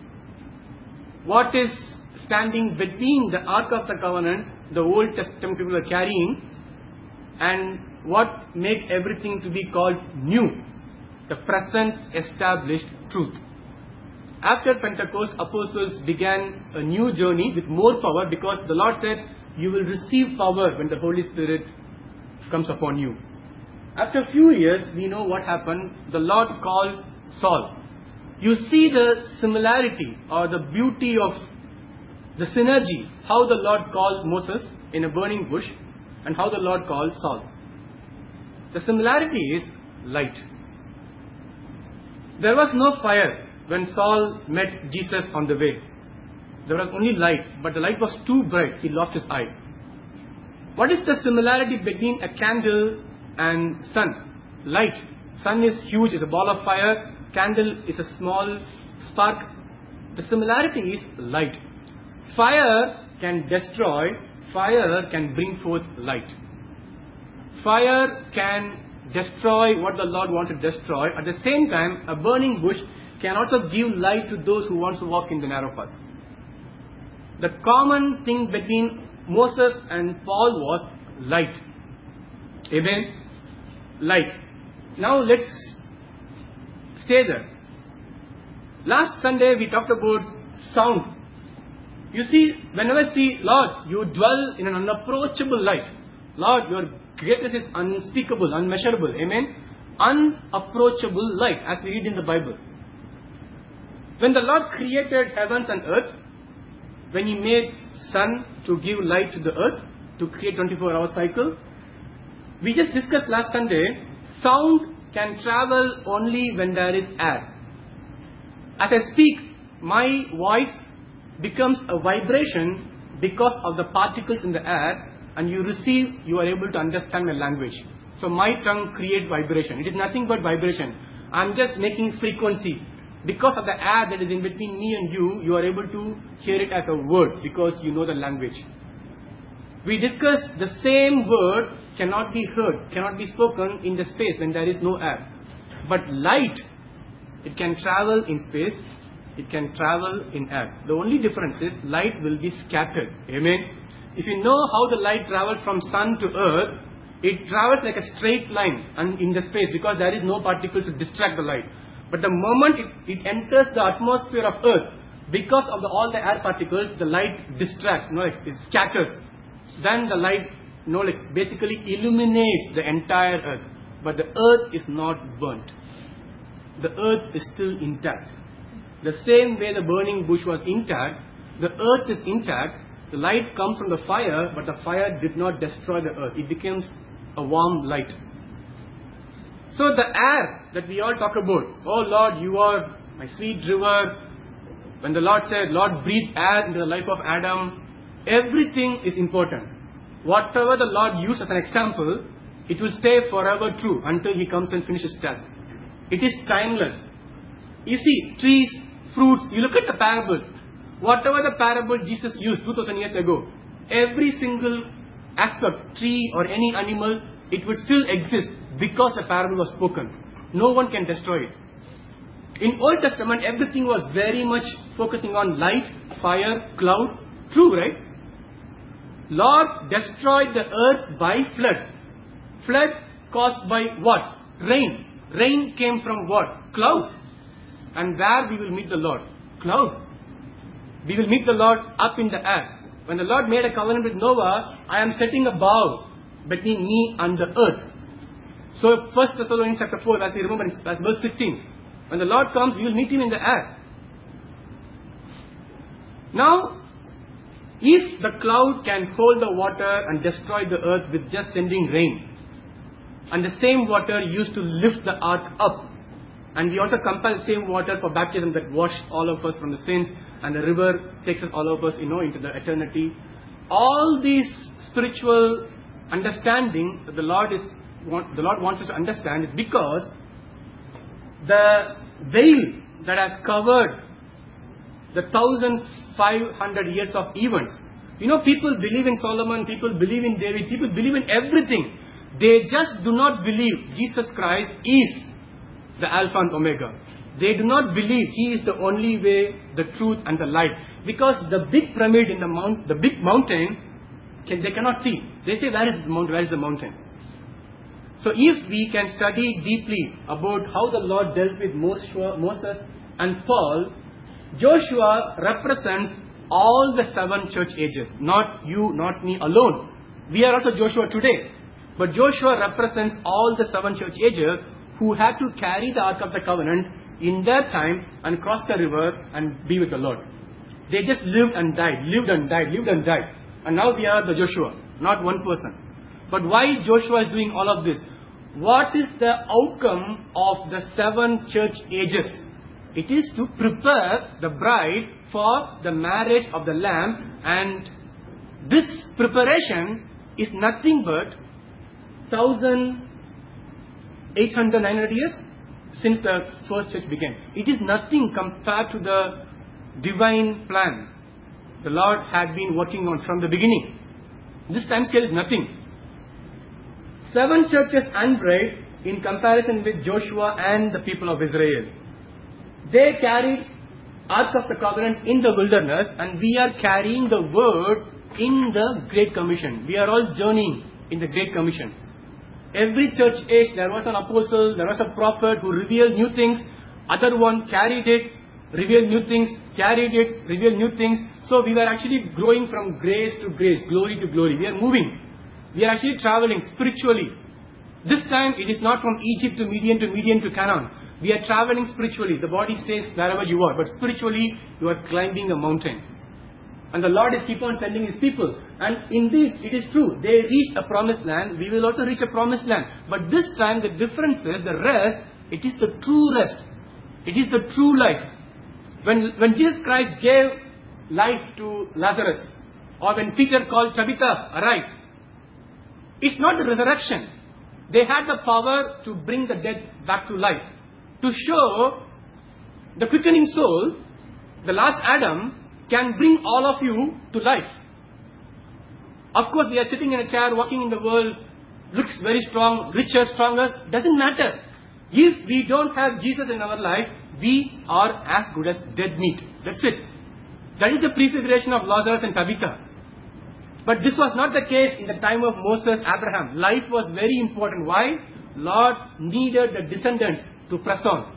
what is standing between the Ark of the Covenant, the Old Testament people are carrying, and what make everything to be called new, the present established truth. After Pentecost, apostles began a new journey with more power, because the Lord said, you will receive power when the Holy Spirit comes upon you. After a few years, we know what happened. The Lord called Saul. You see the similarity or the beauty of the synergy, how the Lord called Moses in a burning bush and how the Lord called Saul. The similarity is light. There was no fire when Saul met Jesus on the way. There was only light, but the light was too bright, he lost his eye. What is the similarity between a candle and sun? Light. Sun is huge, is a ball of fire. Candle is a small spark. The similarity is light. Fire can destroy, fire can bring forth light. Fire can destroy what the Lord wants to destroy. At the same time, a burning bush can also give light to those who want to walk in the narrow path. The common thing between Moses and Paul was light. Amen? Light. Now let's stay there. Last Sunday we talked about sound. You see, whenever I see, Lord, you dwell in an unapproachable light. Lord, your greatness is unspeakable, unmeasurable. Amen? Unapproachable light, as we read in the Bible. When the Lord created heavens and earth, when He made sun to give light to the earth, to create twenty-four hour cycle, we just discussed last Sunday, sound can travel only when there is air. As I speak, my voice becomes a vibration because of the particles in the air, and you receive, you are able to understand my language. So my tongue creates vibration. It is nothing but vibration. I am just making frequency. Because of the air that is in between me and you, you are able to hear it as a word because you know the language. We discussed the same word cannot be heard, cannot be spoken in the space when there is no air. But light, it can travel in space, it can travel in air. The only difference is light will be scattered. Amen? If you know how the light travels from sun to earth, it travels like a straight line and in the space because there is no particles to distract the light. But the moment it, it enters the atmosphere of earth, because of the, all the air particles, the light distracts, you know, it, it scatters. Then the light, you know, like basically illuminates the entire earth. But the earth is not burnt. The earth is still intact. The same way the burning bush was intact, the earth is intact. The light comes from the fire, but the fire did not destroy the earth. It becomes a warm light. So the air that we all talk about, oh Lord, you are my sweet river. When the Lord said, Lord, breathe air into the life of Adam, everything is important. Whatever the Lord used as an example, it will stay forever true until He comes and finishes His task. It is timeless. You see, trees, fruits, you look at the parable. Whatever the parable Jesus used two thousand years ago, every single aspect, tree or any animal, it would still exist because the parable was spoken. No one can destroy it. In Old Testament, everything was very much focusing on light, fire, cloud. True, right? Lord destroyed the earth by flood. Flood caused by what? Rain. Rain came from what? Cloud. And where we will meet the Lord? Cloud. We will meet the Lord up in the air. When the Lord made a covenant with Noah, I am setting a bow between me and the earth. So First Thessalonians chapter four, as you remember, as verse fifteen. When the Lord comes, we will meet Him in the air. Now, if the cloud can hold the water and destroy the earth with just sending rain, and the same water used to lift the ark up, and we also compare the same water for baptism that washed all of us from the sins, and the river takes us all of us, you know, into the eternity. All these spiritual understanding that the Lord is want, the Lord wants us to understand is because the veil that has covered the one thousand five hundred years of events. You know, people believe in Solomon, people believe in David, people believe in everything. They just do not believe Jesus Christ is the Alpha and Omega. They do not believe He is the only way, the truth and the light. Because the big pyramid in the mount, the big mountain, can, they cannot see. They say, where is the mountain? Where is the mountain? So if we can study deeply about how the Lord dealt with Moses and Paul, Joshua represents all the seven church ages. Not you, not me alone. We are also Joshua today. But Joshua represents all the seven church ages who had to carry the Ark of the Covenant in their time and cross the river and be with the Lord. They just lived and died, lived and died, lived and died. And now we are the Joshua, not one person. But why Joshua is doing all of this? What is the outcome of the seven church ages? It is to prepare the bride for the marriage of the Lamb, and this preparation is nothing but one thousand eight hundred, nine hundred years since the first church began. It is nothing compared to the divine plan the Lord had been working on from the beginning. This time scale is nothing. Seven churches and bride in comparison with Joshua and the people of Israel. They carried Ark of the Covenant in the wilderness, and we are carrying the word in the Great Commission. We are all journeying in the Great Commission. Every church age, there was an apostle, there was a prophet who revealed new things. Other one carried it, revealed new things, carried it, revealed new things. So we were actually growing from grace to grace, glory to glory. We are moving. We are actually traveling spiritually. This time it is not from Egypt to Midian to Midian to Canaan. We are traveling spiritually. The body stays wherever you are, but spiritually you are climbing a mountain. And the Lord is keep on sending His people. And indeed, it is true. They reached a promised land. We will also reach a promised land. But this time the difference is the rest. It is the true rest. It is the true life. When, when Jesus Christ gave life to Lazarus, or when Peter called Tabitha, arise, it's not the resurrection. They had the power to bring the dead back to life. To show the quickening soul, the last Adam, can bring all of you to life. Of course, we are sitting in a chair, walking in the world, looks very strong, richer, stronger, doesn't matter. If we don't have Jesus in our life, we are as good as dead meat. That's it. That is the prefiguration of Lazarus and Tabitha. But this was not the case in the time of Moses, Abraham. Life was very important. Why? Lord needed the descendants to press on.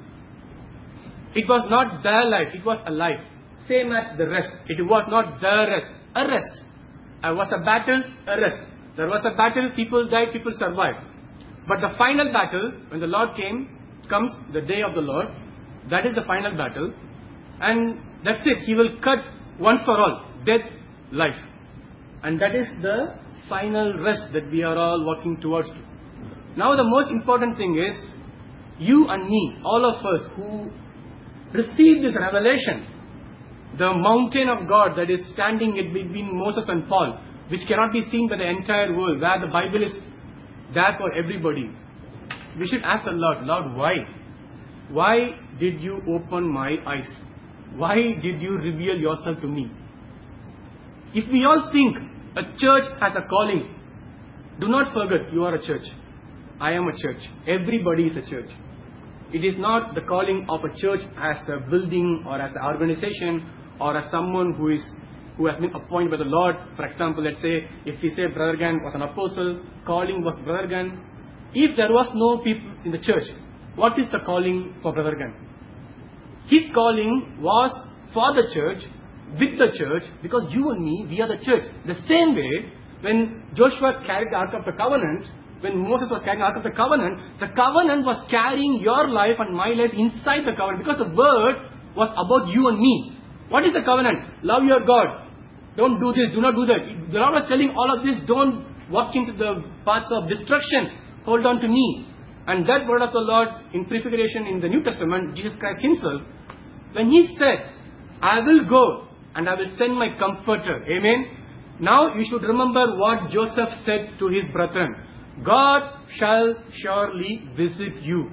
It was not their life, it was a life. Same as the rest. It was not the rest. A rest. There was a battle, a rest. There was a battle, people died, people survived. But the final battle, when the Lord came, comes the day of the Lord. That is the final battle. And that's it. He will cut once for all. Death, life. And that is the final rest that we are all working towards. Now the most important thing is, you and me, all of us who received this revelation, the mountain of God that is standing in between Moses and Paul, which cannot be seen by the entire world, where the Bible is there for everybody. We should ask the Lord, Lord, why? Why did you open my eyes? Why did you reveal yourself to me? If we all think a church has a calling, do not forget you are a church. I am a church. Everybody is a church. It is not the calling of a church as a building or as an organization or as someone who is who has been appointed by the Lord. For example, let's say if we say Brother Gan was an apostle, calling was Brother Gan. If there was no people in the church, what is the calling for Brother Gan? His calling was for the church, with the church, because you and me, we are the church. The same way, when Joshua carried the Ark of the Covenant, when Moses was carrying the Ark of the Covenant, the covenant was carrying your life and my life inside the covenant, because the word was about you and me. What is the covenant? Love your God. Don't do this, do not do that. The Lord was telling all of this, don't walk into the paths of destruction. Hold on to me. And that word of the Lord in prefiguration in the New Testament, Jesus Christ Himself, when He said, I will go and I will send my comforter. Amen. Now you should remember what Joseph said to his brethren. God shall surely visit you.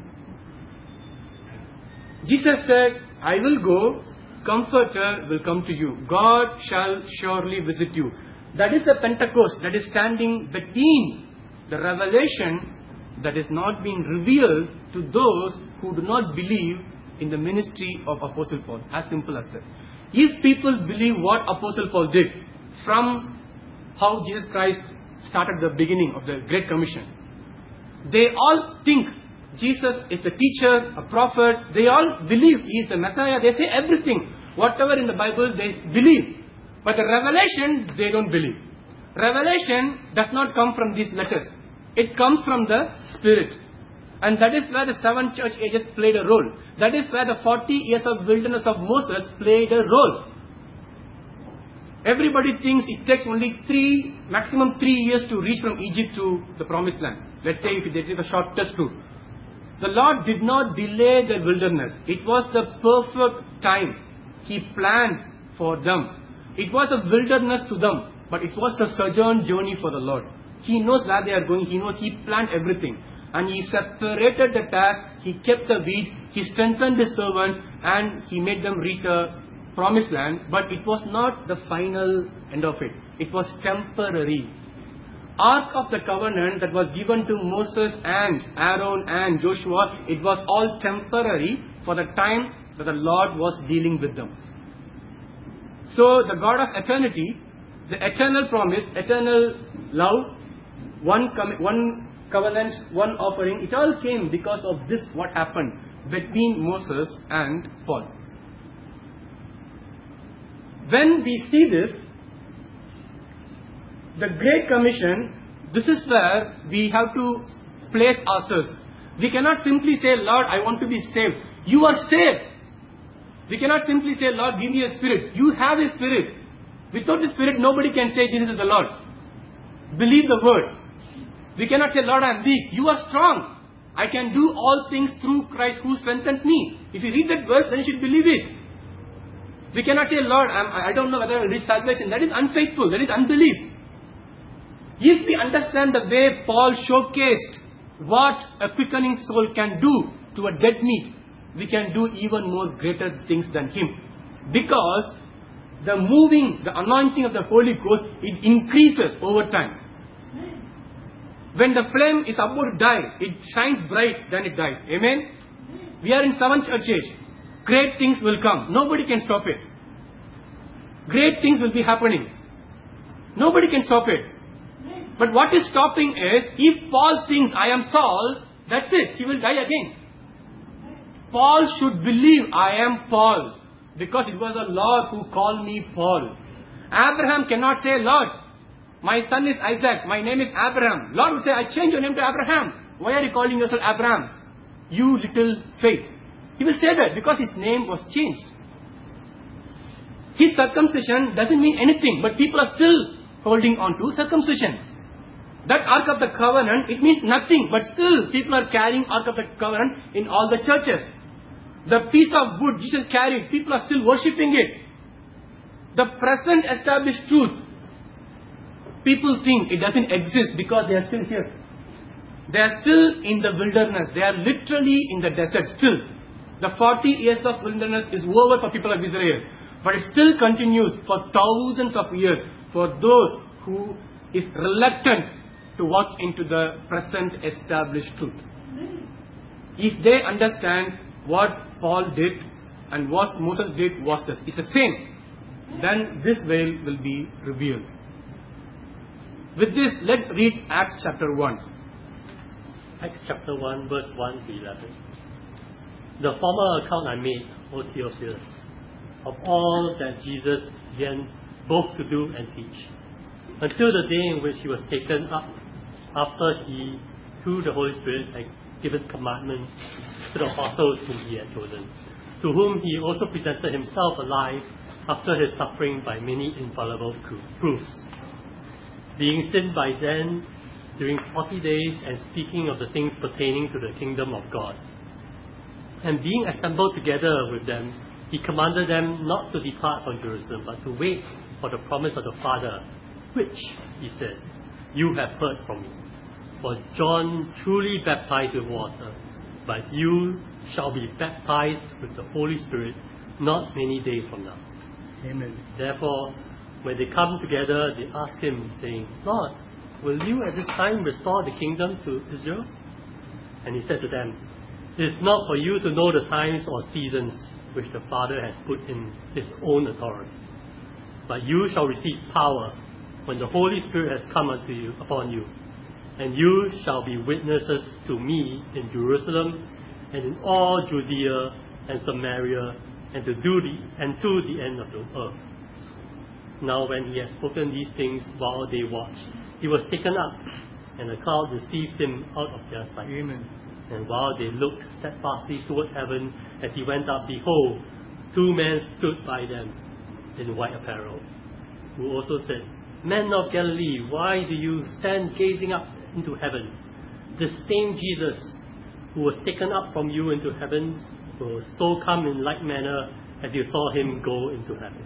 Jesus said, I will go, comforter will come to you. God shall surely visit you. That is the Pentecost that is standing between the revelation that is not being revealed to those who do not believe in the ministry of Apostle Paul. As simple as that. If people believe what Apostle Paul did, from how Jesus Christ started the beginning of the Great Commission, They all think Jesus is the teacher, a prophet. They all believe He is the Messiah. They say everything. Whatever in the Bible, they believe. But the revelation, they don't believe. Revelation does not come from these letters. It comes from the Spirit. And that is where the seven church ages played a role. That is where the forty years of wilderness of Moses played a role. Everybody thinks it takes only three, maximum three years to reach from Egypt to the promised land. Let's say if they take a shortest route. The Lord did not delay the wilderness. It was the perfect time. He planned for them. It was a wilderness to them, but it was a sojourn journey for the Lord. He knows where they are going. He knows He planned everything. And He separated the tares. He kept the wheat. He strengthened His servants. And He made them reach the promised land. But it was not the final end of it. It was temporary. Ark of the Covenant that was given to Moses and Aaron and Joshua, it was all temporary for the time that the Lord was dealing with them. So the God of eternity, the eternal promise, eternal love, one com- one covenant, one offering, it all came because of this, what happened between Moses and Paul. When we see this, the Great Commission, this is where we have to place ourselves. We cannot simply say, Lord, I want to be saved. You are saved. We cannot simply say, Lord, give me a spirit. You have a spirit. Without the Spirit, nobody can say, Jesus is the Lord. Believe the word. We cannot say, Lord, I am weak. You are strong. I can do all things through Christ who strengthens me. If you read that verse, then you should believe it. We cannot say, Lord, I'm, I don't know whether I will reach salvation. That is unfaithful. That is unbelief. If we understand the way Paul showcased what a quickening soul can do to a dead meat, we can do even more greater things than him. Because the moving, the anointing of the Holy Ghost, it increases over time. When the flame is about to die, it shines bright, then it dies. Amen? We are in seventh church age. Great things will come. Nobody can stop it. Great things will be happening. Nobody can stop it. But what is stopping is, if Paul thinks, I am Saul, that's it. He will die again. Paul should believe, I am Paul. Because it was the Lord who called me Paul. Abraham cannot say, Lord, my son is Isaac. My name is Abraham. Lord would say, I change your name to Abraham. Why are you calling yourself Abraham? You little faith. He will say that because his name was changed. His circumcision doesn't mean anything, but people are still holding on to circumcision. That Ark of the Covenant, it means nothing, but still people are carrying Ark of the Covenant in all the churches. The piece of wood Jesus carried, people are still worshipping it. The present established truth, people think it doesn't exist because they are still here. They are still in the wilderness. They are literally in the desert still. The forty years of wilderness is over for people of Israel. But it still continues for thousands of years for those who is reluctant to walk into the present established truth. If they understand what Paul did and what Moses did was this, it's the same, then this veil will be revealed. With this, let's read Acts chapter one. Acts chapter one, verse one to eleven. The former account I made, O Theophilus, of all that Jesus began both to do and teach, until the day in which he was taken up, after he, through the Holy Spirit, had given commandment to the apostles whom he had chosen, to whom he also presented himself alive after his suffering by many infallible proofs, being seen by them during forty days and speaking of the things pertaining to the kingdom of God. And being assembled together with them, he commanded them not to depart from Jerusalem, but to wait for the promise of the Father, which, he said, you have heard from me. For John truly baptized with water, but you shall be baptized with the Holy Spirit not many days from now. Amen. Therefore, when they come together, they asked him, saying, Lord, will you at this time restore the kingdom to Israel? And he said to them, it is not for you to know the times or seasons which the Father has put in his own authority. But you shall receive power when the Holy Spirit has come unto you, upon you, And you shall be witnesses to me in Jerusalem and in all Judea and Samaria and to do the and to the end of the earth. Now when he had spoken these things while they watched, he was taken up, and the cloud received him out of their sight. Amen. And while they looked steadfastly toward heaven as he went up, behold, two men stood by them in white apparel, who also said, Men of Galilee, why do you stand gazing up into heaven? The same Jesus who was taken up from you into heaven will so come in like manner as you saw him go into heaven.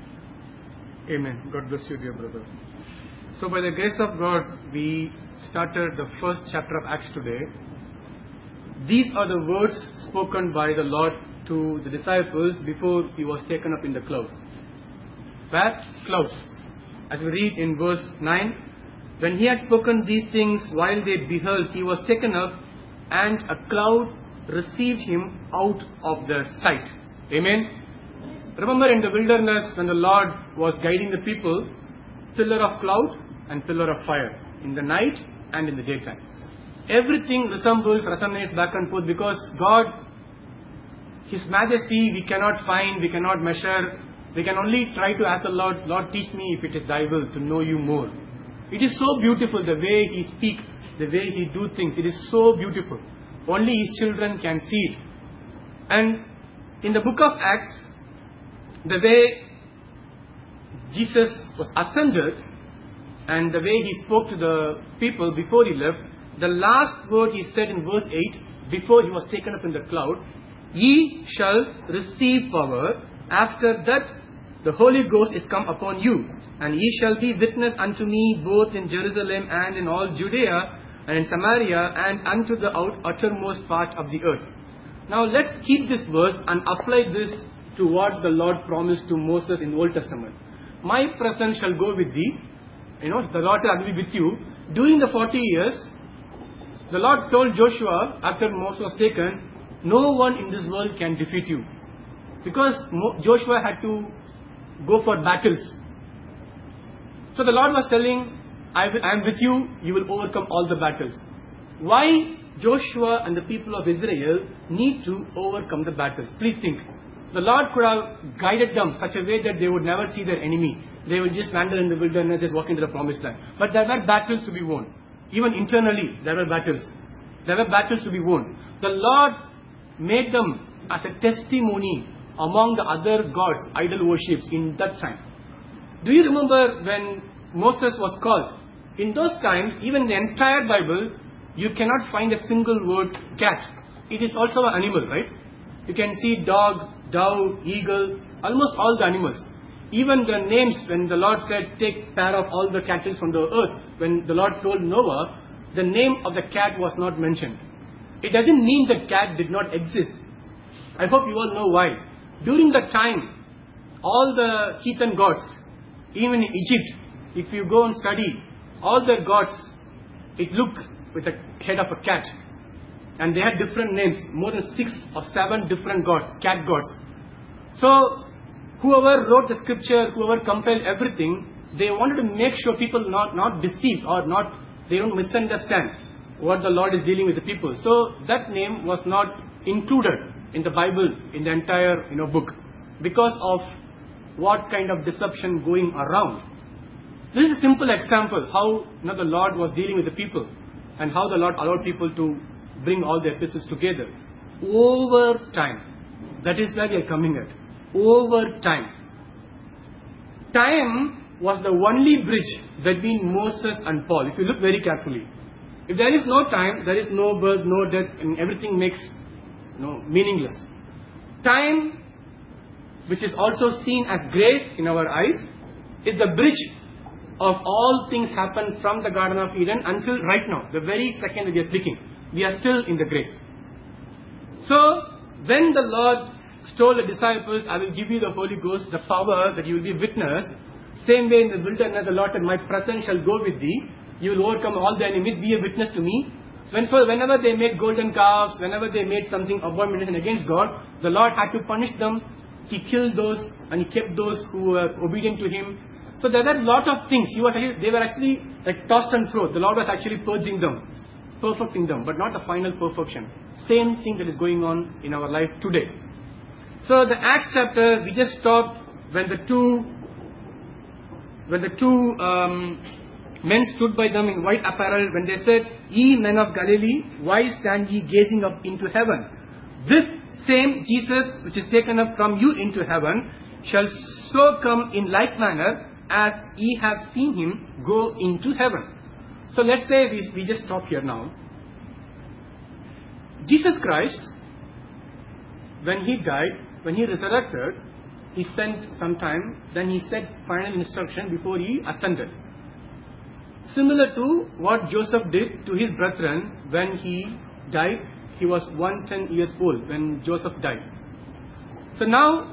Amen. God bless you, dear brother. So by the grace of God, we started the first chapter of Acts today. These are the words spoken by the Lord to the disciples before he was taken up in the clouds. Where? Clouds. As we read in verse nine, when he had spoken these things while they beheld, he was taken up, and a cloud received him out of their sight. Amen. Remember in the wilderness when the Lord was guiding the people, pillar of cloud and pillar of fire in the night and in the daytime. Everything resembles, resonates back and forth because God, His majesty, we cannot find, we cannot measure. We can only try to ask the Lord, Lord, teach me if it is thy will to know you more. It is so beautiful the way He speaks, the way He do things. It is so beautiful. Only His children can see it. And in the book of Acts, the way Jesus was ascended and the way He spoke to the people before He left, the last word He said in verse eight, before He was taken up in the cloud, Ye shall receive power. After that, the Holy Ghost is come upon you, and ye shall be witness unto me both in Jerusalem and in all Judea and in Samaria and unto the out, uttermost part of the earth. Now let's keep this verse and apply this to what the Lord promised to Moses in the Old Testament. My presence shall go with thee. You know, the Lord said, I will be with you. During the forty years, the Lord told Joshua, after Moses was taken, no one in this world can defeat you. Because Joshua had to go for battles. So the Lord was telling, I am with you, you will overcome all the battles. Why Joshua and the people of Israel need to overcome the battles? Please think. The Lord could have guided them such a way that they would never see their enemy. They would just wander in the wilderness, just walk into the promised land. But there were battles to be won. Even internally, there were battles. There were battles to be won. The Lord made them as a testimony among the other gods, idol worships in that time. Do you remember when Moses was called? In those times, even in the entire Bible, you cannot find a single word cat. It is also an animal, right? You can see dog, dove, eagle, almost all the animals. Even the names, when the Lord said, take pair of all the cattle from the earth, when the Lord told Noah, the name of the cat was not mentioned. It doesn't mean that cat did not exist. I hope you all know why. During that time, all the heathen gods, even in Egypt, if you go and study, all their gods, it looked with the head of a cat. And they had different names, more than six or seven different gods, cat gods. So, whoever wrote the scripture, whoever compiled everything, they wanted to make sure people not, not deceived or not, they don't misunderstand what the Lord is dealing with the people. So, that name was not included in the Bible, in the entire you know, book, because of what kind of deception going around. This is a simple example how you know, the Lord was dealing with the people and how the Lord allowed people to bring all the epistles together. Over time, that is where we are coming at. Over time. Time was the only bridge between Moses and Paul, if you look very carefully. If there is no time, there is no birth, no death, and everything makes No, meaningless. Time, which is also seen as grace in our eyes, is the bridge of all things happen from the Garden of Eden until right now, the very second that we are speaking. We are still in the grace. So, when the Lord told the disciples, I will give you the Holy Ghost, the power that you will be witness, same way in the wilderness, the Lord said, my presence shall go with thee. You will overcome all the enemies, be a witness to me. When, so whenever they made golden calves, whenever they made something abomination against God, the Lord had to punish them. He killed those and He kept those who were obedient to Him. So there were a lot of things. He was actually, they were actually like tossed and fro. The Lord was actually purging them, perfecting them, but not a final perfection. Same thing that is going on in our life today. So the Acts chapter, we just stopped when the two, when the two um, men stood by them in white apparel, when they said, "Ye men of Galilee, why stand ye gazing up into heaven? This same Jesus which is taken up from you into heaven shall so come in like manner as ye have seen him go into heaven." So let's say we, we just stop here now. Jesus Christ, when he died, when he resurrected, he spent some time, then he said final instruction before he ascended. Similar to what Joseph did to his brethren when he died. He was one hundred ten years old when Joseph died. So now,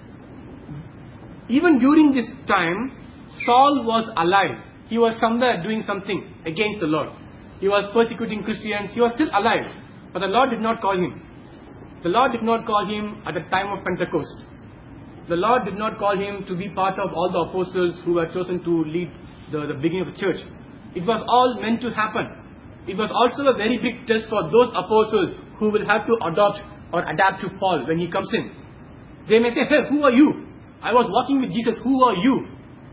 even during this time, Saul was alive. He was somewhere doing something against the Lord. He was persecuting Christians. He was still alive. But the Lord did not call him. The Lord did not call him at the time of Pentecost. The Lord did not call him to be part of all the apostles who were chosen to lead the, the beginning of the church. It was all meant to happen. It was also a very big test for those apostles who will have to adopt or adapt to Paul when he comes in. They may say, "Hey, who are you? I was walking with Jesus. Who are you?"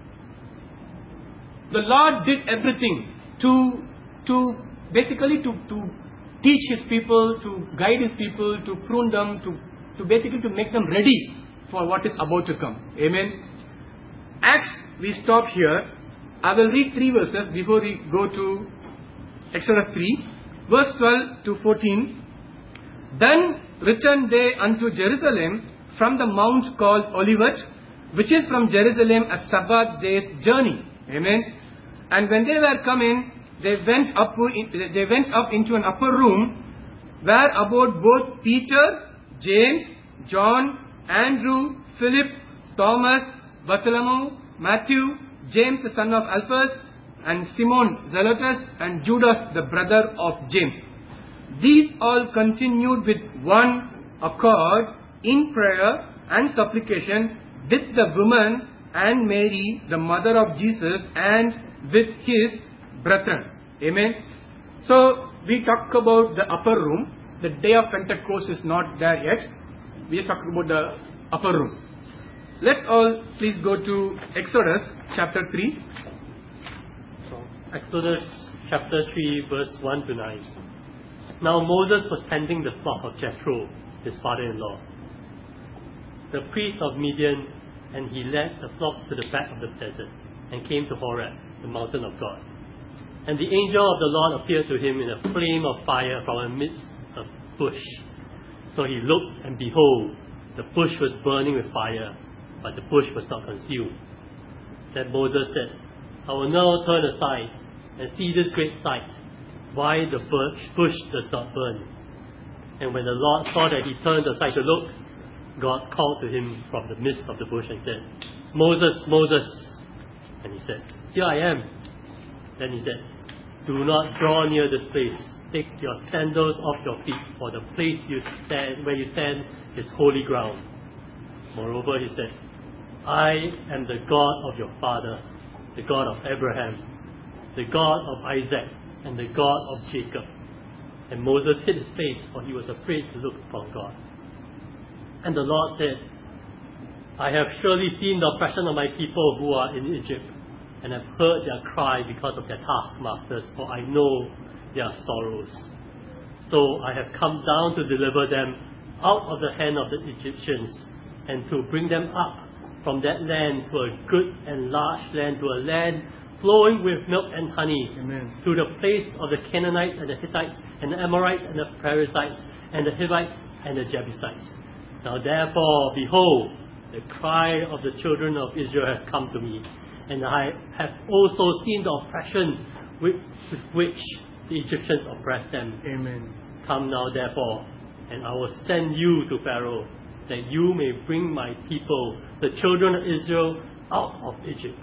The Lord did everything to, to basically to, to teach his people, to guide his people, to prune them, to, to basically to make them ready for what is about to come. Amen. Acts, we stop here. I will read three verses before we go to Exodus three, verse twelve to fourteen. "Then returned they unto Jerusalem from the mount called Olivet, which is from Jerusalem a Sabbath day's journey." Amen. "And when they were come in, they went up, they went up into an upper room, where abode both Peter, James, John, Andrew, Philip, Thomas, Bartholomew, Matthew, James the son of Alphaeus, and Simon Zelotes, and Judas the brother of James. These all continued with one accord in prayer and supplication with the woman and Mary, the mother of Jesus, and with his brethren." Amen. So we talk about the upper room. The day of Pentecost is not there yet. We just talk about the upper room. Let's all please go to Exodus chapter three. So, Exodus chapter three, verse one to nine. "Now Moses was tending the flock of Jethro, his father-in-law, the priest of Midian, and he led the flock to the back of the desert, and came to Horeb, the mountain of God. And the angel of the Lord appeared to him in a flame of fire from amidst a bush. So he looked, and behold, the bush was burning with fire, but the bush was not consumed. Then Moses said, I will now turn aside and see this great sight, why the bush, bush does not burn. And when the Lord saw that he turned aside to look, God called to him from the midst of the bush and said, Moses, Moses. And he said, Here I am. Then he said, Do not draw near this place. Take your sandals off your feet, for the place you stand, where you stand is holy ground. Moreover, he said, I am the God of your father, the God of Abraham, the God of Isaac, and the God of Jacob. And Moses hid his face, for he was afraid to look upon God. And the Lord said, I have surely seen the oppression of my people who are in Egypt, and have heard their cry because of their taskmasters, for I know their sorrows. So I have come down to deliver them out of the hand of the Egyptians, and to bring them up from that land to a good and large land, to a land flowing with milk and honey, Amen. To the place of the Canaanites and the Hittites and the Amorites and the Perizzites and the Hivites and the Jebusites. Now therefore, behold, the cry of the children of Israel has come to me, and I have also seen the oppression with, with which the Egyptians oppressed them. Amen. Come now therefore, and I will send you to Pharaoh, that you may bring my people, the children of Israel, out of Egypt.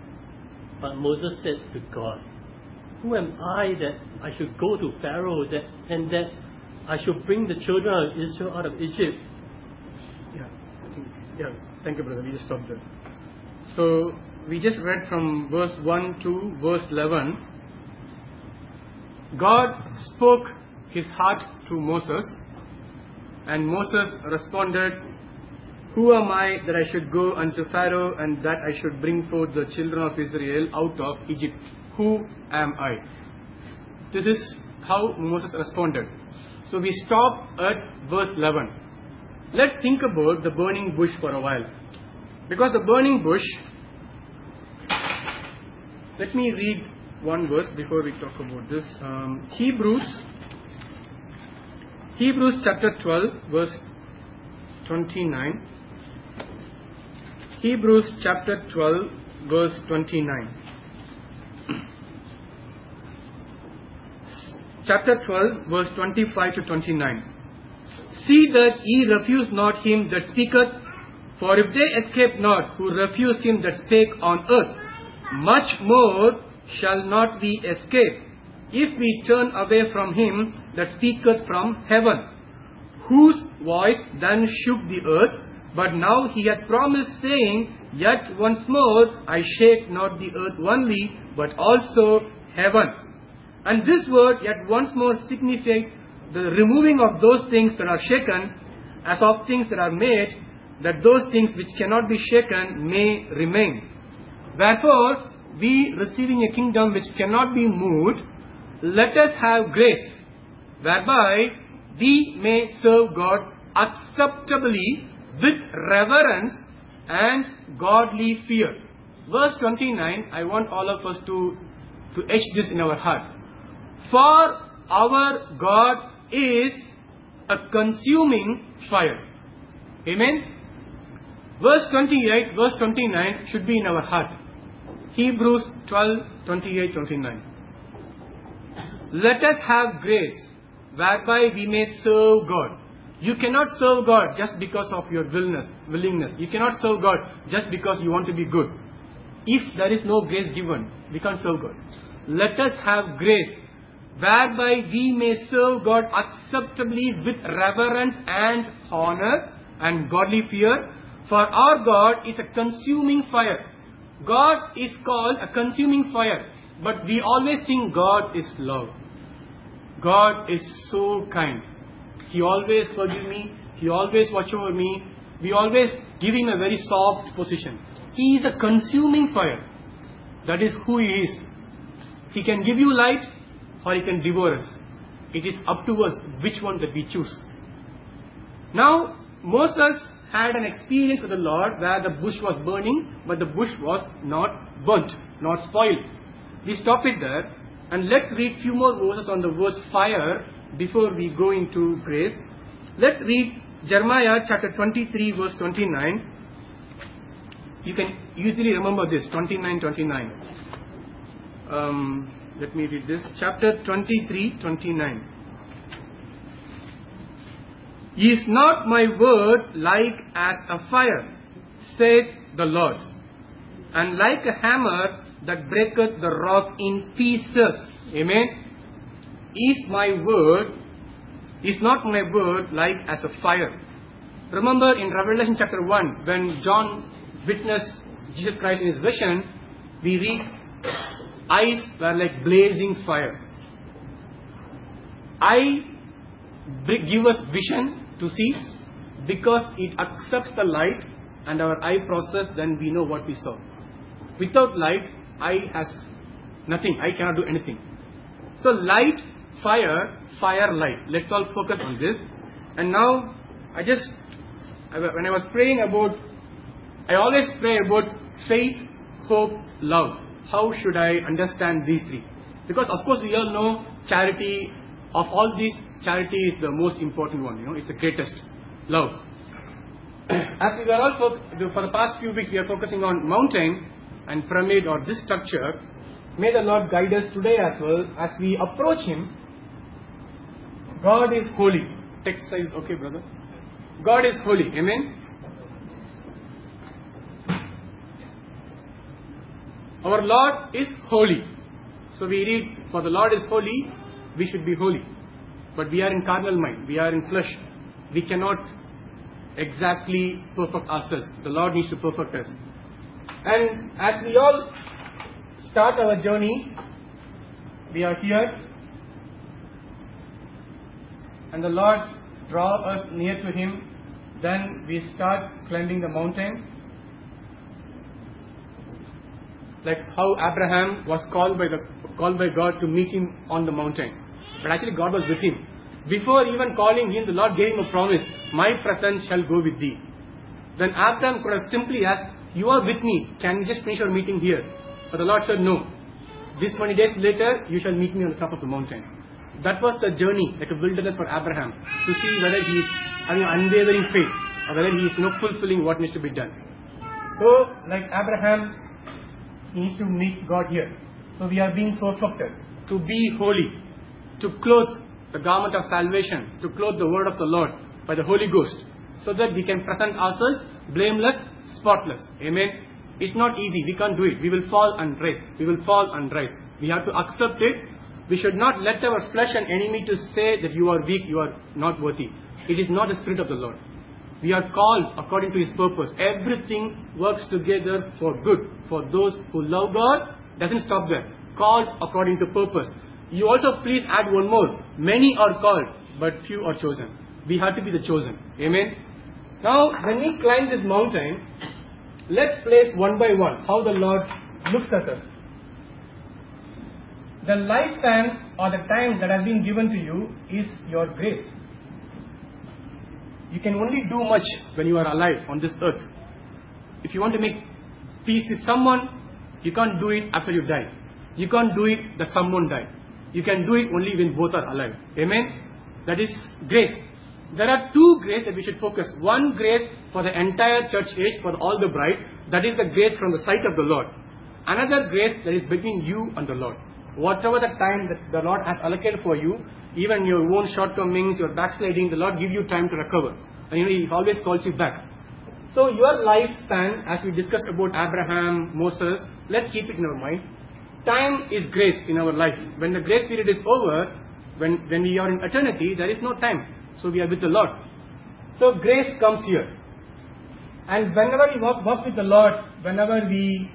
But Moses said to God, Who am I that I should go to Pharaoh, that and that I should bring the children of Israel out of Egypt? Yeah, I think, yeah, thank you, brother. We just stopped there. So, we just read from verse one to verse eleven. God spoke his heart to Moses, and Moses responded, "Who am I that I should go unto Pharaoh and that I should bring forth the children of Israel out of Egypt? Who am I?" This is how Moses responded. So we stop at verse eleven. Let's think about the burning bush for a while. Because the burning bush, let me read one verse before we talk about this. Um, Hebrews, Hebrews chapter twelve, verse twenty-nine. Hebrews chapter twelve, verse twenty-nine. Chapter twelve, verse twenty-five to twenty-nine. See that ye refuse not him that speaketh, for if they escape not who refuse him that spake on earth, much more shall not we escape, if we turn away from him that speaketh from heaven, whose voice then shook the earth. But now he hath promised, saying, Yet once more I shake not the earth only, but also heaven. And this word, yet once more, signifies the removing of those things that are shaken, as of things that are made, that those things which cannot be shaken may remain. Wherefore, we receiving a kingdom which cannot be moved, let us have grace, whereby we may serve God acceptably with reverence and godly fear. Verse twenty-nine, I want all of us to, to etch this in our heart. For our God is a consuming fire. Amen. Verse twenty-eight, verse twenty-nine should be in our heart. Hebrews twelve, twenty-eight, twenty-nine. Let us have grace, whereby we may serve God. You cannot serve God just because of your willingness. willingness. You cannot serve God just because you want to be good. If there is no grace given, we can't serve God. Let us have grace, whereby we may serve God acceptably with reverence and honor and godly fear. For our God is a consuming fire. God is called a consuming fire. But we always think God is love. God is so kind. He always forgives me. He always watches over me. We always give him a very soft position. He is a consuming fire. That is who he is. He can give you light or he can devour us. It is up to us which one that we choose. Now, Moses had an experience with the Lord where the bush was burning, but the bush was not burnt, not spoiled. We stop it there, and let's read few more verses on the verse fire before we go into grace. Let's read Jeremiah chapter twenty-three, verse twenty-nine. You can easily remember this, twenty-nine, twenty-nine. Um, let me read this. Chapter twenty-three, twenty-nine. Is not my word like as a fire, saith the Lord, and like a hammer that breaketh the rock in pieces? Amen. Is my word, is not my word like as a fire? Remember in Revelation chapter one, when John witnessed Jesus Christ in his vision, we read, eyes were like blazing fire. Eye give us vision to see, because it accepts the light and our eye process, then we know what we saw. Without light, eye has nothing. Eye cannot do anything. So light, fire, fire, light. Let's all focus on this. And now, I just, when I was praying about, I always pray about faith, hope, love. How should I understand these three? Because of course we all know charity. Of all these, charity is the most important one. You know, it's the greatest. Love. As we were all fo- for the past few weeks, we are focusing on mountain and pyramid or this structure. May the Lord guide us today as well as we approach Him. God is holy. Text says, okay, brother. God is holy. Amen. Our Lord is holy. So we read, for the Lord is holy, we should be holy. But we are in carnal mind. We are in flesh. We cannot exactly perfect ourselves. The Lord needs to perfect us. And as we all start our journey, we are here, and the Lord draw us near to Him. Then we start climbing the mountain. Like how Abraham was called by the called by God to meet him on the mountain. But actually God was with him. Before even calling him, the Lord gave him a promise, my presence shall go with thee. Then Abraham could have simply asked, you are with me, can we just finish our meeting here? But the Lord said, no. This many days later, you shall meet me on the top of the mountain. That was the journey, like a wilderness for Abraham, to see whether he is having unwavering faith, or whether he is you know, fulfilling what needs to be done. So, like Abraham, he needs to meet God here. So we are being perfected, to be holy, to clothe the garment of salvation, to clothe the word of the Lord by the Holy Ghost, so that we can present ourselves blameless, spotless. Amen. It's not easy. We can't do it. We will fall and rise. We will fall and rise. We have to accept it. We should not let our flesh and enemy to say that you are weak, you are not worthy. It is not the Spirit of the Lord. We are called according to His purpose. Everything works together for good. For those who love God, doesn't stop there. Called according to purpose. You also please add one more. Many are called, but few are chosen. We have to be the chosen. Amen. Now, when we climb this mountain, let's place one by one how the Lord looks at us. The lifespan or the time that has been given to you is your grace. You can only do much when you are alive on this earth. If you want to make peace with someone, you can't do it after you die. You can't do it that someone died. You can do it only when both are alive. Amen? That is grace. There are two grace that we should focus. One grace for the entire church age, for all the bride. That is the grace from the sight of the Lord. Another grace that is between you and the Lord. Whatever the time that the Lord has allocated for you, even your own shortcomings, your backsliding, the Lord gives you time to recover. And you know, He always calls you back. So your lifespan, as we discussed about Abraham, Moses, let's keep it in our mind. Time is grace in our life. When the grace period is over, when, when we are in eternity, there is no time. So we are with the Lord. So grace comes here. And whenever we walk, walk with the Lord, whenever we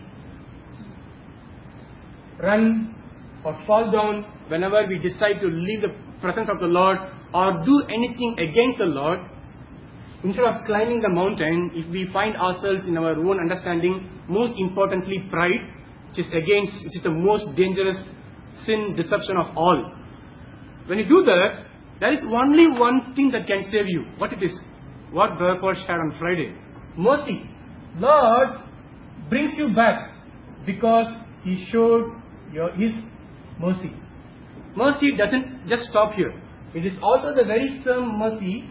run or fall down, whenever we decide to leave the presence of the Lord or do anything against the Lord, instead of climbing the mountain, if we find ourselves in our own understanding, most importantly pride, which is against, which is the most dangerous sin, deception of all. When you do that, there is only one thing that can save you. What it is? What Brother Paul shared on Friday. Mercy. Lord brings you back because He showed your His mercy. Mercy doesn't just stop here. It is also the very same mercy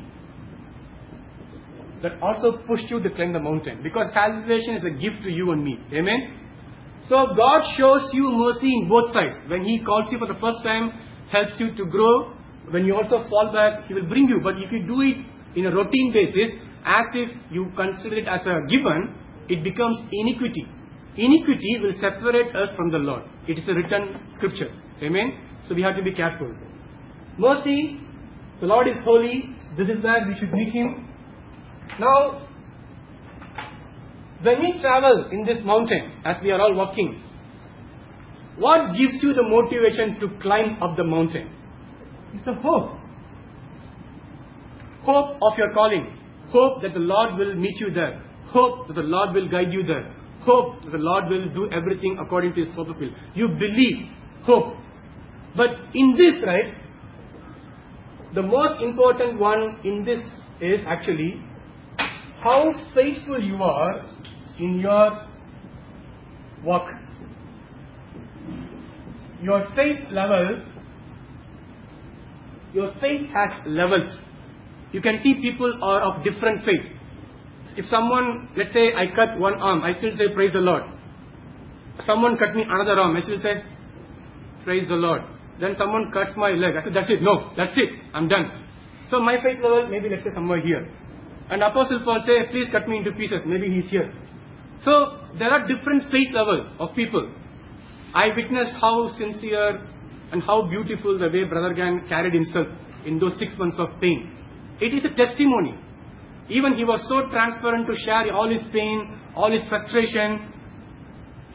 that also pushed you to climb the mountain. Because salvation is a gift to you and me. Amen? So God shows you mercy in both sides. When He calls you for the first time, helps you to grow. When you also fall back, He will bring you. But if you do it in a routine basis, as if you consider it as a given, it becomes iniquity. Iniquity will separate us from the Lord. It is a written scripture. Amen? So we have to be careful. Mercy, the Lord is holy. This is where we should meet Him. Now, when we travel in this mountain, as we are all walking, what gives you the motivation to climb up the mountain? It's the hope. Hope of your calling. Hope that the Lord will meet you there. Hope that the Lord will guide you there. Hope that the Lord will do everything according to His perfect will. You believe. Hope. But in this, right, the most important one in this is actually how faithful you are in your walk. Your faith level, your faith has levels. You can see people are of different faith. If someone, let's say I cut one arm, I still say praise the Lord. Someone cut me another arm, I still say praise the Lord. Then someone cuts my leg, I say that's it, no, that's it, I'm done. So my faith level, maybe let's say somewhere here. And Apostle Paul say, please cut me into pieces, maybe he's here. So there are different faith levels of people. I witnessed how sincere and how beautiful the way Brother Gan carried himself in those six months of pain. It is a testimony. Even he was so transparent to share all his pain, all his frustration.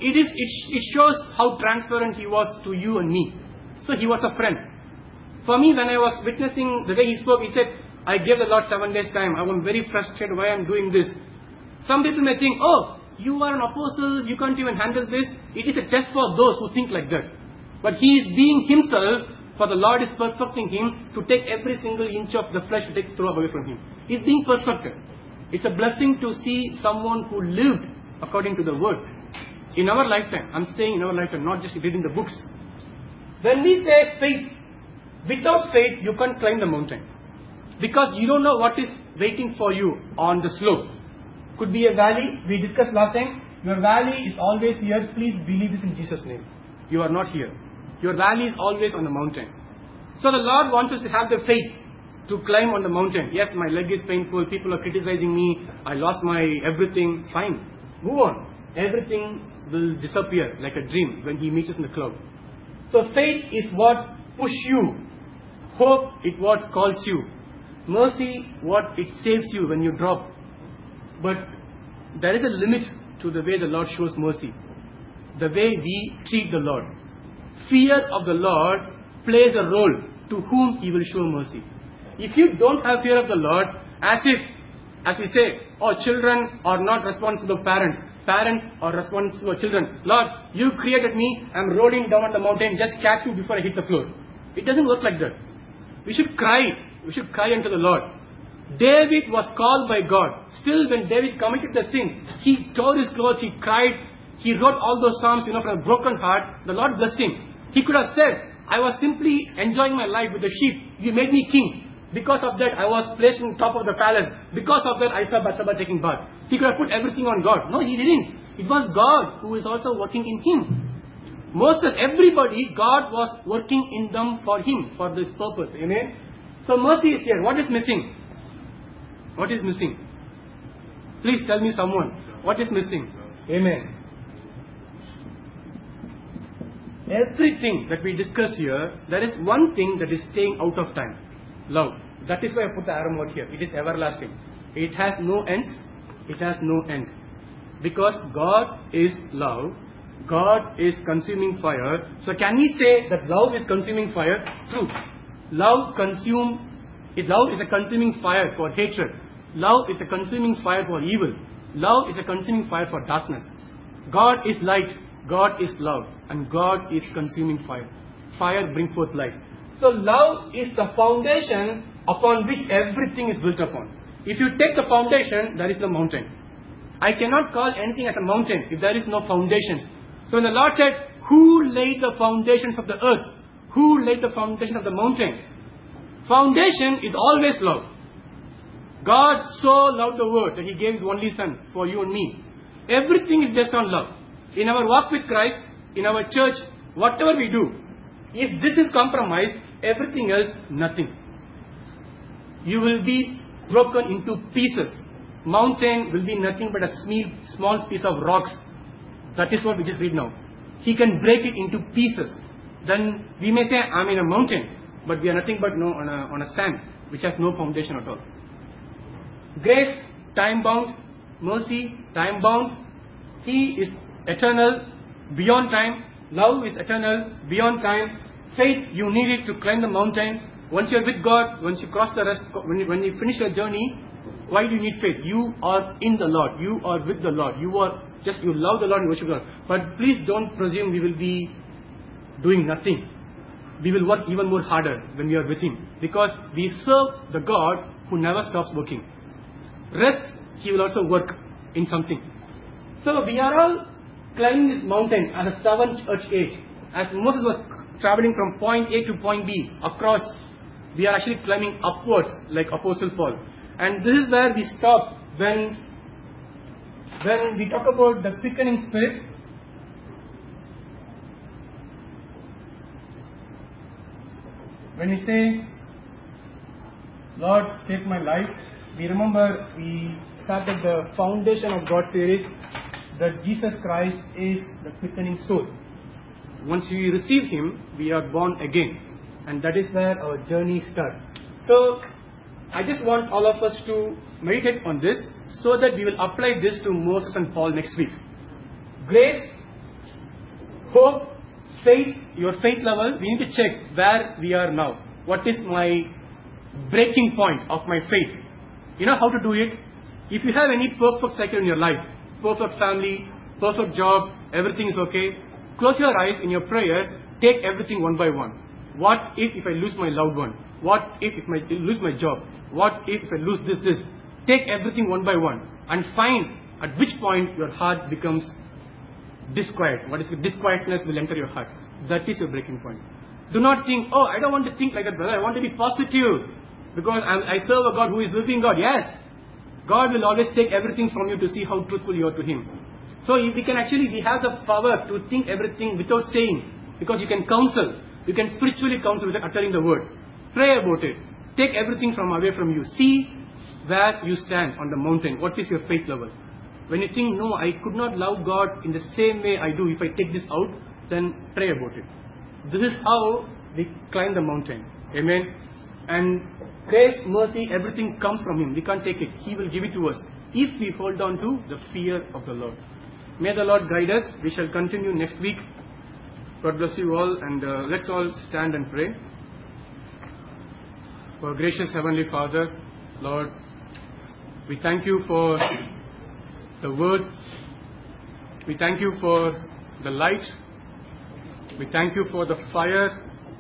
it is it, it shows how transparent he was to you and me. So he was a friend. For me, when I was witnessing the way he spoke, he said, I gave the Lord seven days time. I was very frustrated why I am doing this. Some people may think, oh, you are an apostle, you can't even handle this. It is a test for those who think like that. But he is being himself, for the Lord is perfecting him to take every single inch of the flesh to take throw away from him. He is being perfected. It's a blessing to see someone who lived according to the word. In our lifetime, I'm saying in our lifetime, not just reading the books. When we say faith, without faith, you can't climb the mountain. Because you don't know what is waiting for you on the slope. Could be a valley. We discussed last time. Your valley is always here. Please believe this in Jesus' name. You are not here. Your valley is always on the mountain. So the Lord wants us to have the faith to climb on the mountain. Yes, my leg is painful. People are criticizing me. I lost my everything. Fine. Move on. Everything will disappear like a dream when He meets us in the cloud. So faith is what pushes you. Hope is what calls you. Mercy, what it saves you when you drop. But there is a limit to the way the Lord shows mercy. The way we treat the Lord. Fear of the Lord plays a role to whom He will show mercy. If you don't have fear of the Lord, as if, as we say, oh, children are not responsible parents. Parents are responsible children. Lord, you created me. I'm rolling down on the mountain. Just catch me before I hit the floor. It doesn't work like that. We should cry. We should cry unto the Lord. David was called by God. Still, when David committed the sin, he tore his clothes, he cried, he wrote all those psalms, you know, from a broken heart. The Lord blessed him. He could have said, I was simply enjoying my life with the sheep. You made me king. Because of that, I was placed on top of the palace. Because of that, I saw Bathsheba taking bath. He could have put everything on God. No, he didn't. It was God who is also working in him. Moses, everybody, God was working in them for him, for this purpose. Amen. So mercy is here. What is missing? What is missing? Please tell me someone. What is missing? Amen. Everything that we discussed here, there is one thing that is staying out of time. Love. That is why I put the arrow mark here. It is everlasting. It has no ends. It has no end. Because God is love. God is consuming fire. So can we say that love is consuming fire? True. Love consume, love is a consuming fire for hatred. Love is a consuming fire for evil. Love is a consuming fire for darkness. God is light. God is love. And God is consuming fire. Fire brings forth light. So love is the foundation upon which everything is built upon. If you take the foundation, there is no mountain. I cannot call anything as a mountain if there is no foundations. So when the Lord said, who laid the foundations of the earth? Who laid the foundation of the mountain? Foundation is always love. God so loved the world that He gave His only Son for you and me. Everything is based on love. In our walk with Christ, in our church, whatever we do, if this is compromised, everything else, nothing. You will be broken into pieces. Mountain will be nothing but a small piece of rocks. That is what we just read now. He can break it into pieces. Then we may say, I'm in a mountain, but we are nothing but no on a, on a sand, which has no foundation at all. Grace, time-bound. Mercy, time-bound. He is eternal, beyond time. Love is eternal, beyond time. Faith, you need it to climb the mountain. Once you are with God, once you cross the rest, when you, when you finish your journey, why do you need faith? You are in the Lord. You are with the Lord. You are just, you love the Lord and worship God. But please don't presume we will be doing nothing. We will work even more harder when we are with Him. Because we serve the God who never stops working. Rest, He will also work in something. So we are all climbing this mountain at a seventh church age. As Moses was traveling from point A to point B across, we are actually climbing upwards like Apostle Paul. And this is where we stop when, when we talk about the quickening spirit. When we say, Lord, take my life, we remember we started the foundation of God's series that Jesus Christ is the quickening soul. Once we receive Him, we are born again. And that is where our journey starts. So, I just want all of us to meditate on this so that we will apply this to Moses and Paul next week. Grace, hope, faith, your faith level, we need to check where we are now. What is my breaking point of my faith? You know how to do it? If you have any perfect cycle in your life, perfect family, perfect job, everything is okay, close your eyes in your prayers, take everything one by one. What if if I lose my loved one? What if if I lose my job? What if if I lose this, this? Take everything one by one and find at which point your heart becomes disquiet. What is it? Disquietness will enter your heart. That is your breaking point. Do not think, oh, I don't want to think like that, brother. I want to be positive because I'm, I serve a God who is living God. Yes, God will always take everything from you to see how truthful you are to Him. So we can actually, we have the power to think everything without saying, because you can counsel. You can spiritually counsel without uttering the word. Pray about it. Take everything from away from you. See where you stand on the mountain. What is your faith level? When you think, no, I could not love God in the same way I do if I take this out, then pray about it. This is how we climb the mountain. Amen. And grace, mercy, everything comes from Him. We can't take it. He will give it to us if we hold on to the fear of the Lord. May the Lord guide us. We shall continue next week. God bless you all, and uh, let's all stand and pray. Our gracious Heavenly Father, Lord, we thank you for the word. We thank you for the light. We thank you for the fire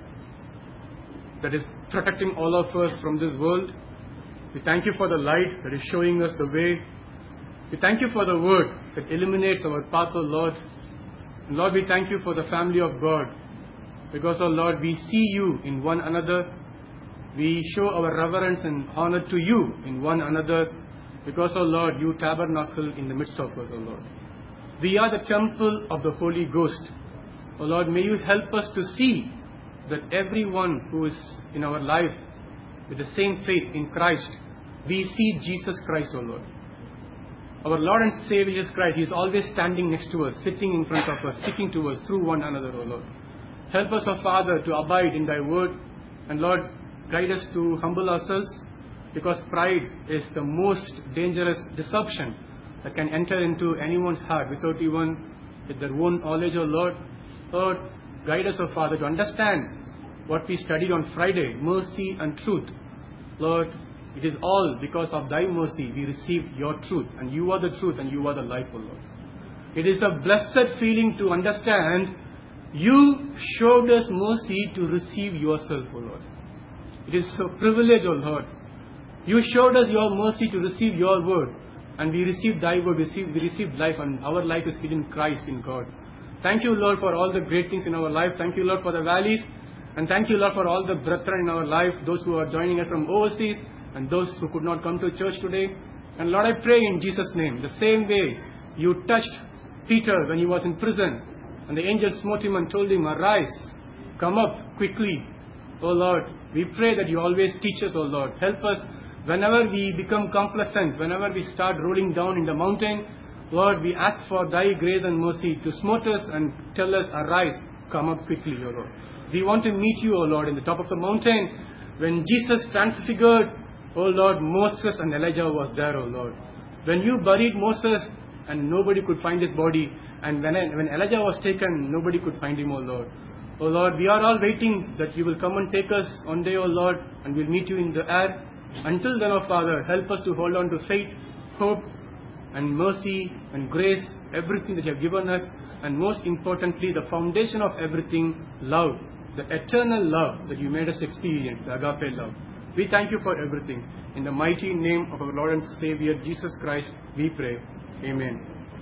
that is protecting all of us from this world. We thank you for the light that is showing us the way. We thank you for the word that illuminates our path, O Lord. And Lord, we thank you for the family of God. Because, O Lord, we see you in one another. We show our reverence and honor to you in one another. Because, O Lord, you tabernacle in the midst of us, O Lord. We are the temple of the Holy Ghost. O Lord, may you help us to see that everyone who is in our life with the same faith in Christ, we see Jesus Christ, O Lord. Our Lord and Savior Jesus Christ, He is always standing next to us, sitting in front of us, speaking to us through one another, O Lord. Help us, O Father, to abide in Thy word. And Lord, guide us to humble ourselves, because pride is the most dangerous deception that can enter into anyone's heart without even with their own knowledge, O Lord. Lord, guide us, O Father, to understand what we studied on Friday, mercy and truth. Lord, it is all because of Thy mercy we receive Your truth, and You are the truth and You are the life, O Lord. It is a blessed feeling to understand You showed us mercy to receive Yourself, O Lord. It is a privilege, O Lord. You showed us Your mercy to receive Your word, and we received Thy word, we received, we received life, and our life is hidden in Christ, in God. Thank You, Lord, for all the great things in our life. Thank You, Lord, for the valleys, and thank You, Lord, for all the brethren in our life, those who are joining us from overseas, and those who could not come to church today. And Lord, I pray in Jesus' name, the same way You touched Peter when he was in prison, and the angel smote him and told him, arise, come up quickly. Oh Lord, we pray that You always teach us, oh Lord. Help us whenever we become complacent, whenever we start rolling down in the mountain. Lord, we ask for Thy grace and mercy to smote us and tell us, arise, come up quickly, O Lord. We want to meet You, O Lord, in the top of the mountain. When Jesus transfigured, O Lord, Moses and Elijah was there, O Lord. When You buried Moses and nobody could find his body, and when, when Elijah was taken, nobody could find him, O Lord. O Lord, we are all waiting that You will come and take us one day, O Lord, and we'll meet You in the air. Until then, O Father, help us to hold on to faith, hope, and mercy and grace, everything that You have given us, and most importantly, the foundation of everything, love, the eternal love that You made us experience, the agape love. We thank You for everything. In the mighty name of our Lord and Savior, Jesus Christ, we pray. Amen.